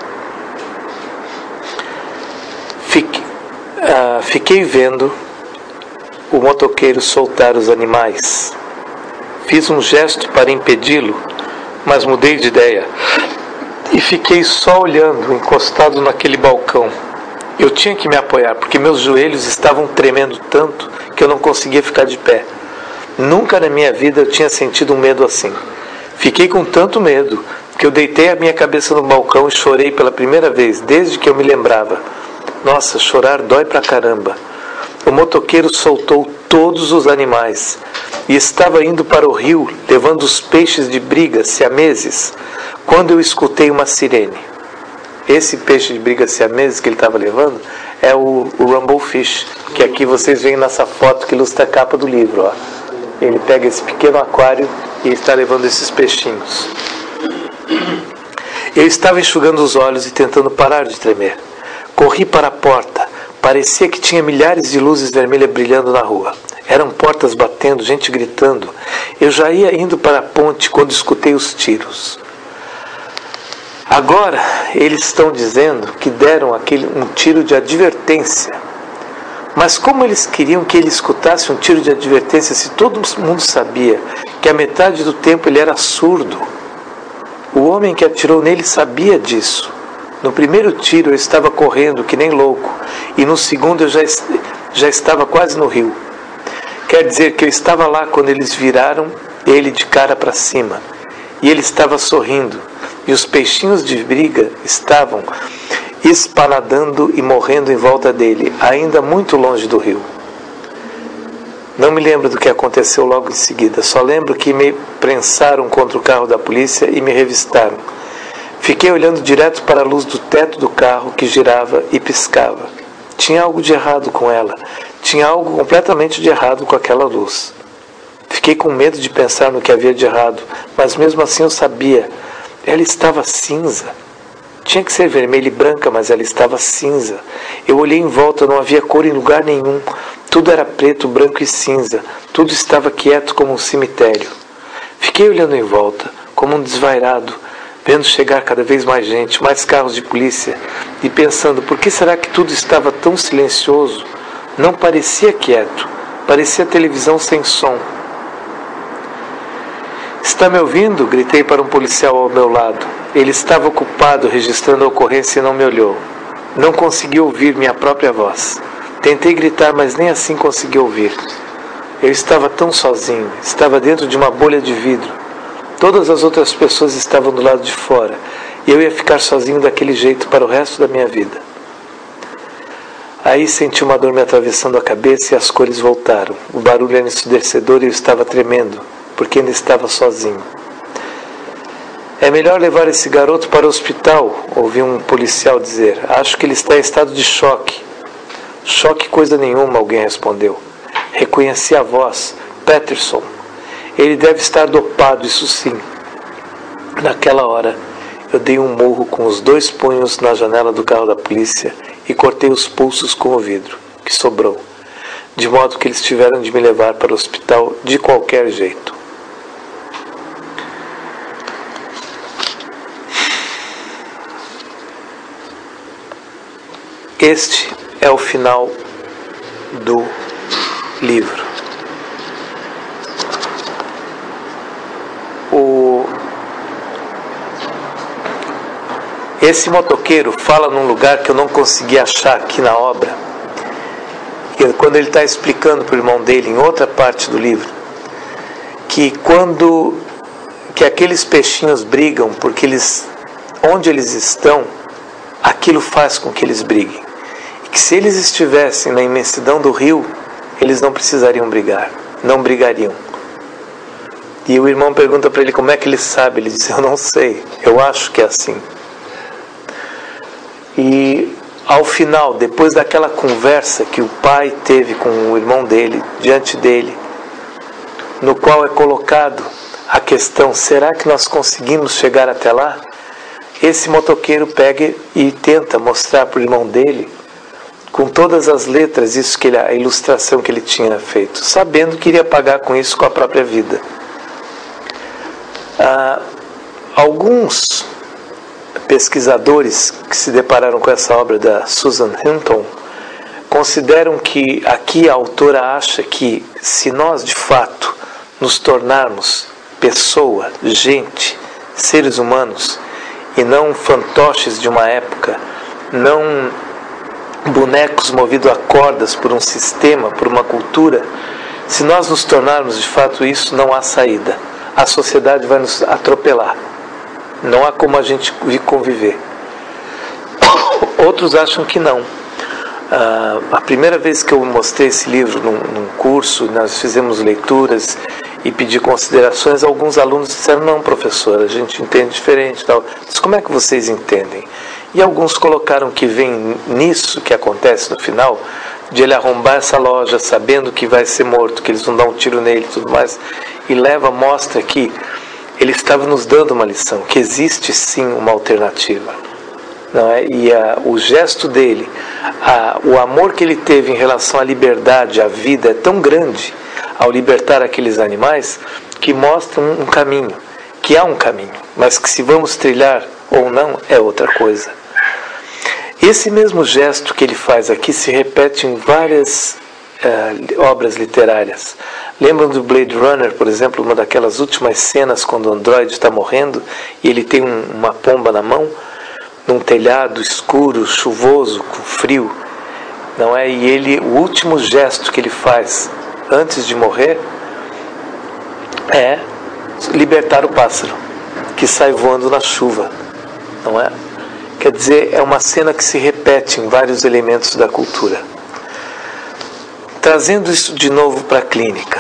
Fiquei vendo o motoqueiro soltar os animais. Fiz um gesto para impedi-lo, mas mudei de ideia. E fiquei só olhando, encostado naquele balcão. Eu tinha que me apoiar, porque meus joelhos estavam tremendo tanto que eu não conseguia ficar de pé. Nunca na minha vida eu tinha sentido um medo assim. Fiquei com tanto medo que eu deitei a minha cabeça no balcão e chorei pela primeira vez, desde que eu me lembrava. Nossa, chorar dói pra caramba. O motoqueiro soltou todos os animais e estava indo para o rio, levando os peixes de briga siameses, quando eu escutei uma sirene. Esse peixe de briga siameses que ele estava levando é o Rumblefish, que aqui vocês veem nessa foto que ilustra a capa do livro. Ó. Ele pega esse pequeno aquário e está levando esses peixinhos. Eu estava enxugando os olhos e tentando parar de tremer. Corri para a porta. Parecia que tinha milhares de luzes vermelhas brilhando na rua. Eram portas batendo, gente gritando. Eu já ia indo para a ponte quando escutei os tiros. Agora eles estão dizendo que deram um tiro de advertência. Mas como eles queriam que ele escutasse um tiro de advertência se todo mundo sabia que a metade do tempo ele era surdo? O homem que atirou nele sabia disso. No primeiro tiro eu estava correndo que nem louco, e no segundo eu já estava quase no rio. Quer dizer que eu estava lá quando eles viraram ele de cara para cima, e ele estava sorrindo, e os peixinhos de briga estavam espaladando e morrendo em volta dele, ainda muito longe do rio. Não me lembro do que aconteceu logo em seguida, só lembro que me prensaram contra o carro da polícia e me revistaram. Fiquei olhando direto para a luz do teto do carro que girava e piscava. Tinha algo de errado com ela. Tinha algo completamente de errado com aquela luz. Fiquei com medo de pensar no que havia de errado, mas mesmo assim eu sabia. Ela estava cinza. Tinha que ser vermelha e branca, mas ela estava cinza. Eu olhei em volta, não havia cor em lugar nenhum. Tudo era preto, branco e cinza. Tudo estava quieto como um cemitério. Fiquei olhando em volta, como um desvairado, vendo chegar cada vez mais gente, mais carros de polícia, e pensando, por que será que tudo estava tão silencioso? Não parecia quieto, parecia televisão sem som. Está me ouvindo? Gritei para um policial ao meu lado. Ele estava ocupado registrando a ocorrência e não me olhou. Não consegui ouvir minha própria voz. Tentei gritar, mas nem assim consegui ouvir. Eu estava tão sozinho, estava dentro de uma bolha de vidro. Todas as outras pessoas estavam do lado de fora, e eu ia ficar sozinho daquele jeito para o resto da minha vida. Aí senti uma dor me atravessando a cabeça e as cores voltaram. O barulho era ensurdecedor e eu estava tremendo, porque ainda estava sozinho. É melhor levar esse garoto para o hospital, ouvi um policial dizer. Acho que ele está em estado de choque. Choque coisa nenhuma, alguém respondeu. Reconheci a voz. Patterson. Ele deve estar dopado, isso sim. Naquela hora, eu dei um murro com os 2 punhos na janela do carro da polícia e cortei os pulsos com o vidro, que sobrou, de modo que eles tiveram de me levar para o hospital de qualquer jeito. Este é o final do livro. Esse motoqueiro fala num lugar que eu não consegui achar aqui na obra. Quando ele está explicando para o irmão dele, em outra parte do livro, que aqueles peixinhos brigam porque onde eles estão, aquilo faz com que eles briguem. E que se eles estivessem na imensidão do rio, eles não precisariam brigar, não brigariam. E o irmão pergunta para ele como é que ele sabe. Ele diz, eu não sei, eu acho que é assim. E ao final, depois daquela conversa que o pai teve com o irmão dele, diante dele, no qual é colocado a questão, será que nós conseguimos chegar até lá? esse motoqueiro pega e tenta mostrar para o irmão dele, com todas as letras, a ilustração que ele tinha feito, sabendo que iria pagar com isso com a própria vida. Alguns pesquisadores que se depararam com essa obra da Susan Hinton consideram que aqui a autora acha que se nós de fato nos tornarmos pessoa, gente, seres humanos, e não fantoches de uma época, não bonecos movidos a cordas por um sistema, por uma cultura, se nós nos tornarmos de fato isso, não há saída. A sociedade vai nos atropelar. Não há como a gente conviver. Outros acham que não. A primeira vez que eu mostrei esse livro num curso, nós fizemos leituras e pedi considerações, alguns alunos disseram: não, professor, a gente entende diferente. Tal. Mas como é que vocês entendem? E alguns colocaram que vem nisso que acontece no final, de ele arrombar essa loja sabendo que vai ser morto, que eles vão dar um tiro nele e tudo mais, e mostra que ele estava nos dando uma lição, que existe sim uma alternativa. Não é? E o gesto dele, o amor que ele teve em relação à liberdade, à vida, é tão grande ao libertar aqueles animais, que mostra um caminho, que há um caminho, mas que se vamos trilhar ou não é outra coisa. Esse mesmo gesto que ele faz aqui se repete em várias obras literárias. Lembram do Blade Runner, por exemplo, uma daquelas últimas cenas quando o androide está morrendo e ele tem uma pomba na mão, num telhado escuro, chuvoso, com frio, não é? E o último gesto que ele faz antes de morrer é libertar o pássaro que sai voando na chuva, não é? Quer dizer, é uma cena que se repete em vários elementos da cultura. Trazendo isso de novo para a clínica,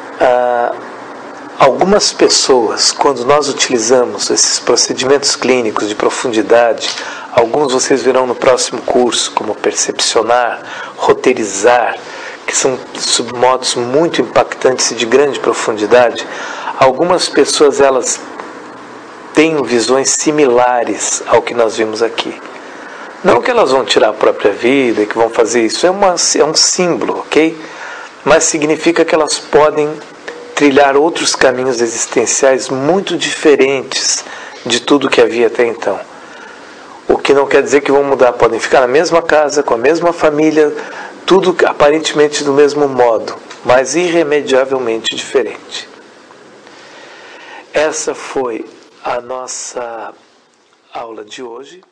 algumas pessoas, quando nós utilizamos esses procedimentos clínicos de profundidade, alguns vocês verão no próximo curso, como percepcionar, roteirizar, que são submodos muito impactantes e de grande profundidade, algumas pessoas elas têm visões similares ao que nós vimos aqui. Não que elas vão tirar a própria vida, que vão fazer isso, é um símbolo, ok? Mas significa que elas podem trilhar outros caminhos existenciais muito diferentes de tudo que havia até então. O que não quer dizer que vão mudar, podem ficar na mesma casa, com a mesma família, tudo aparentemente do mesmo modo, mas irremediavelmente diferente. Essa foi a nossa aula de hoje.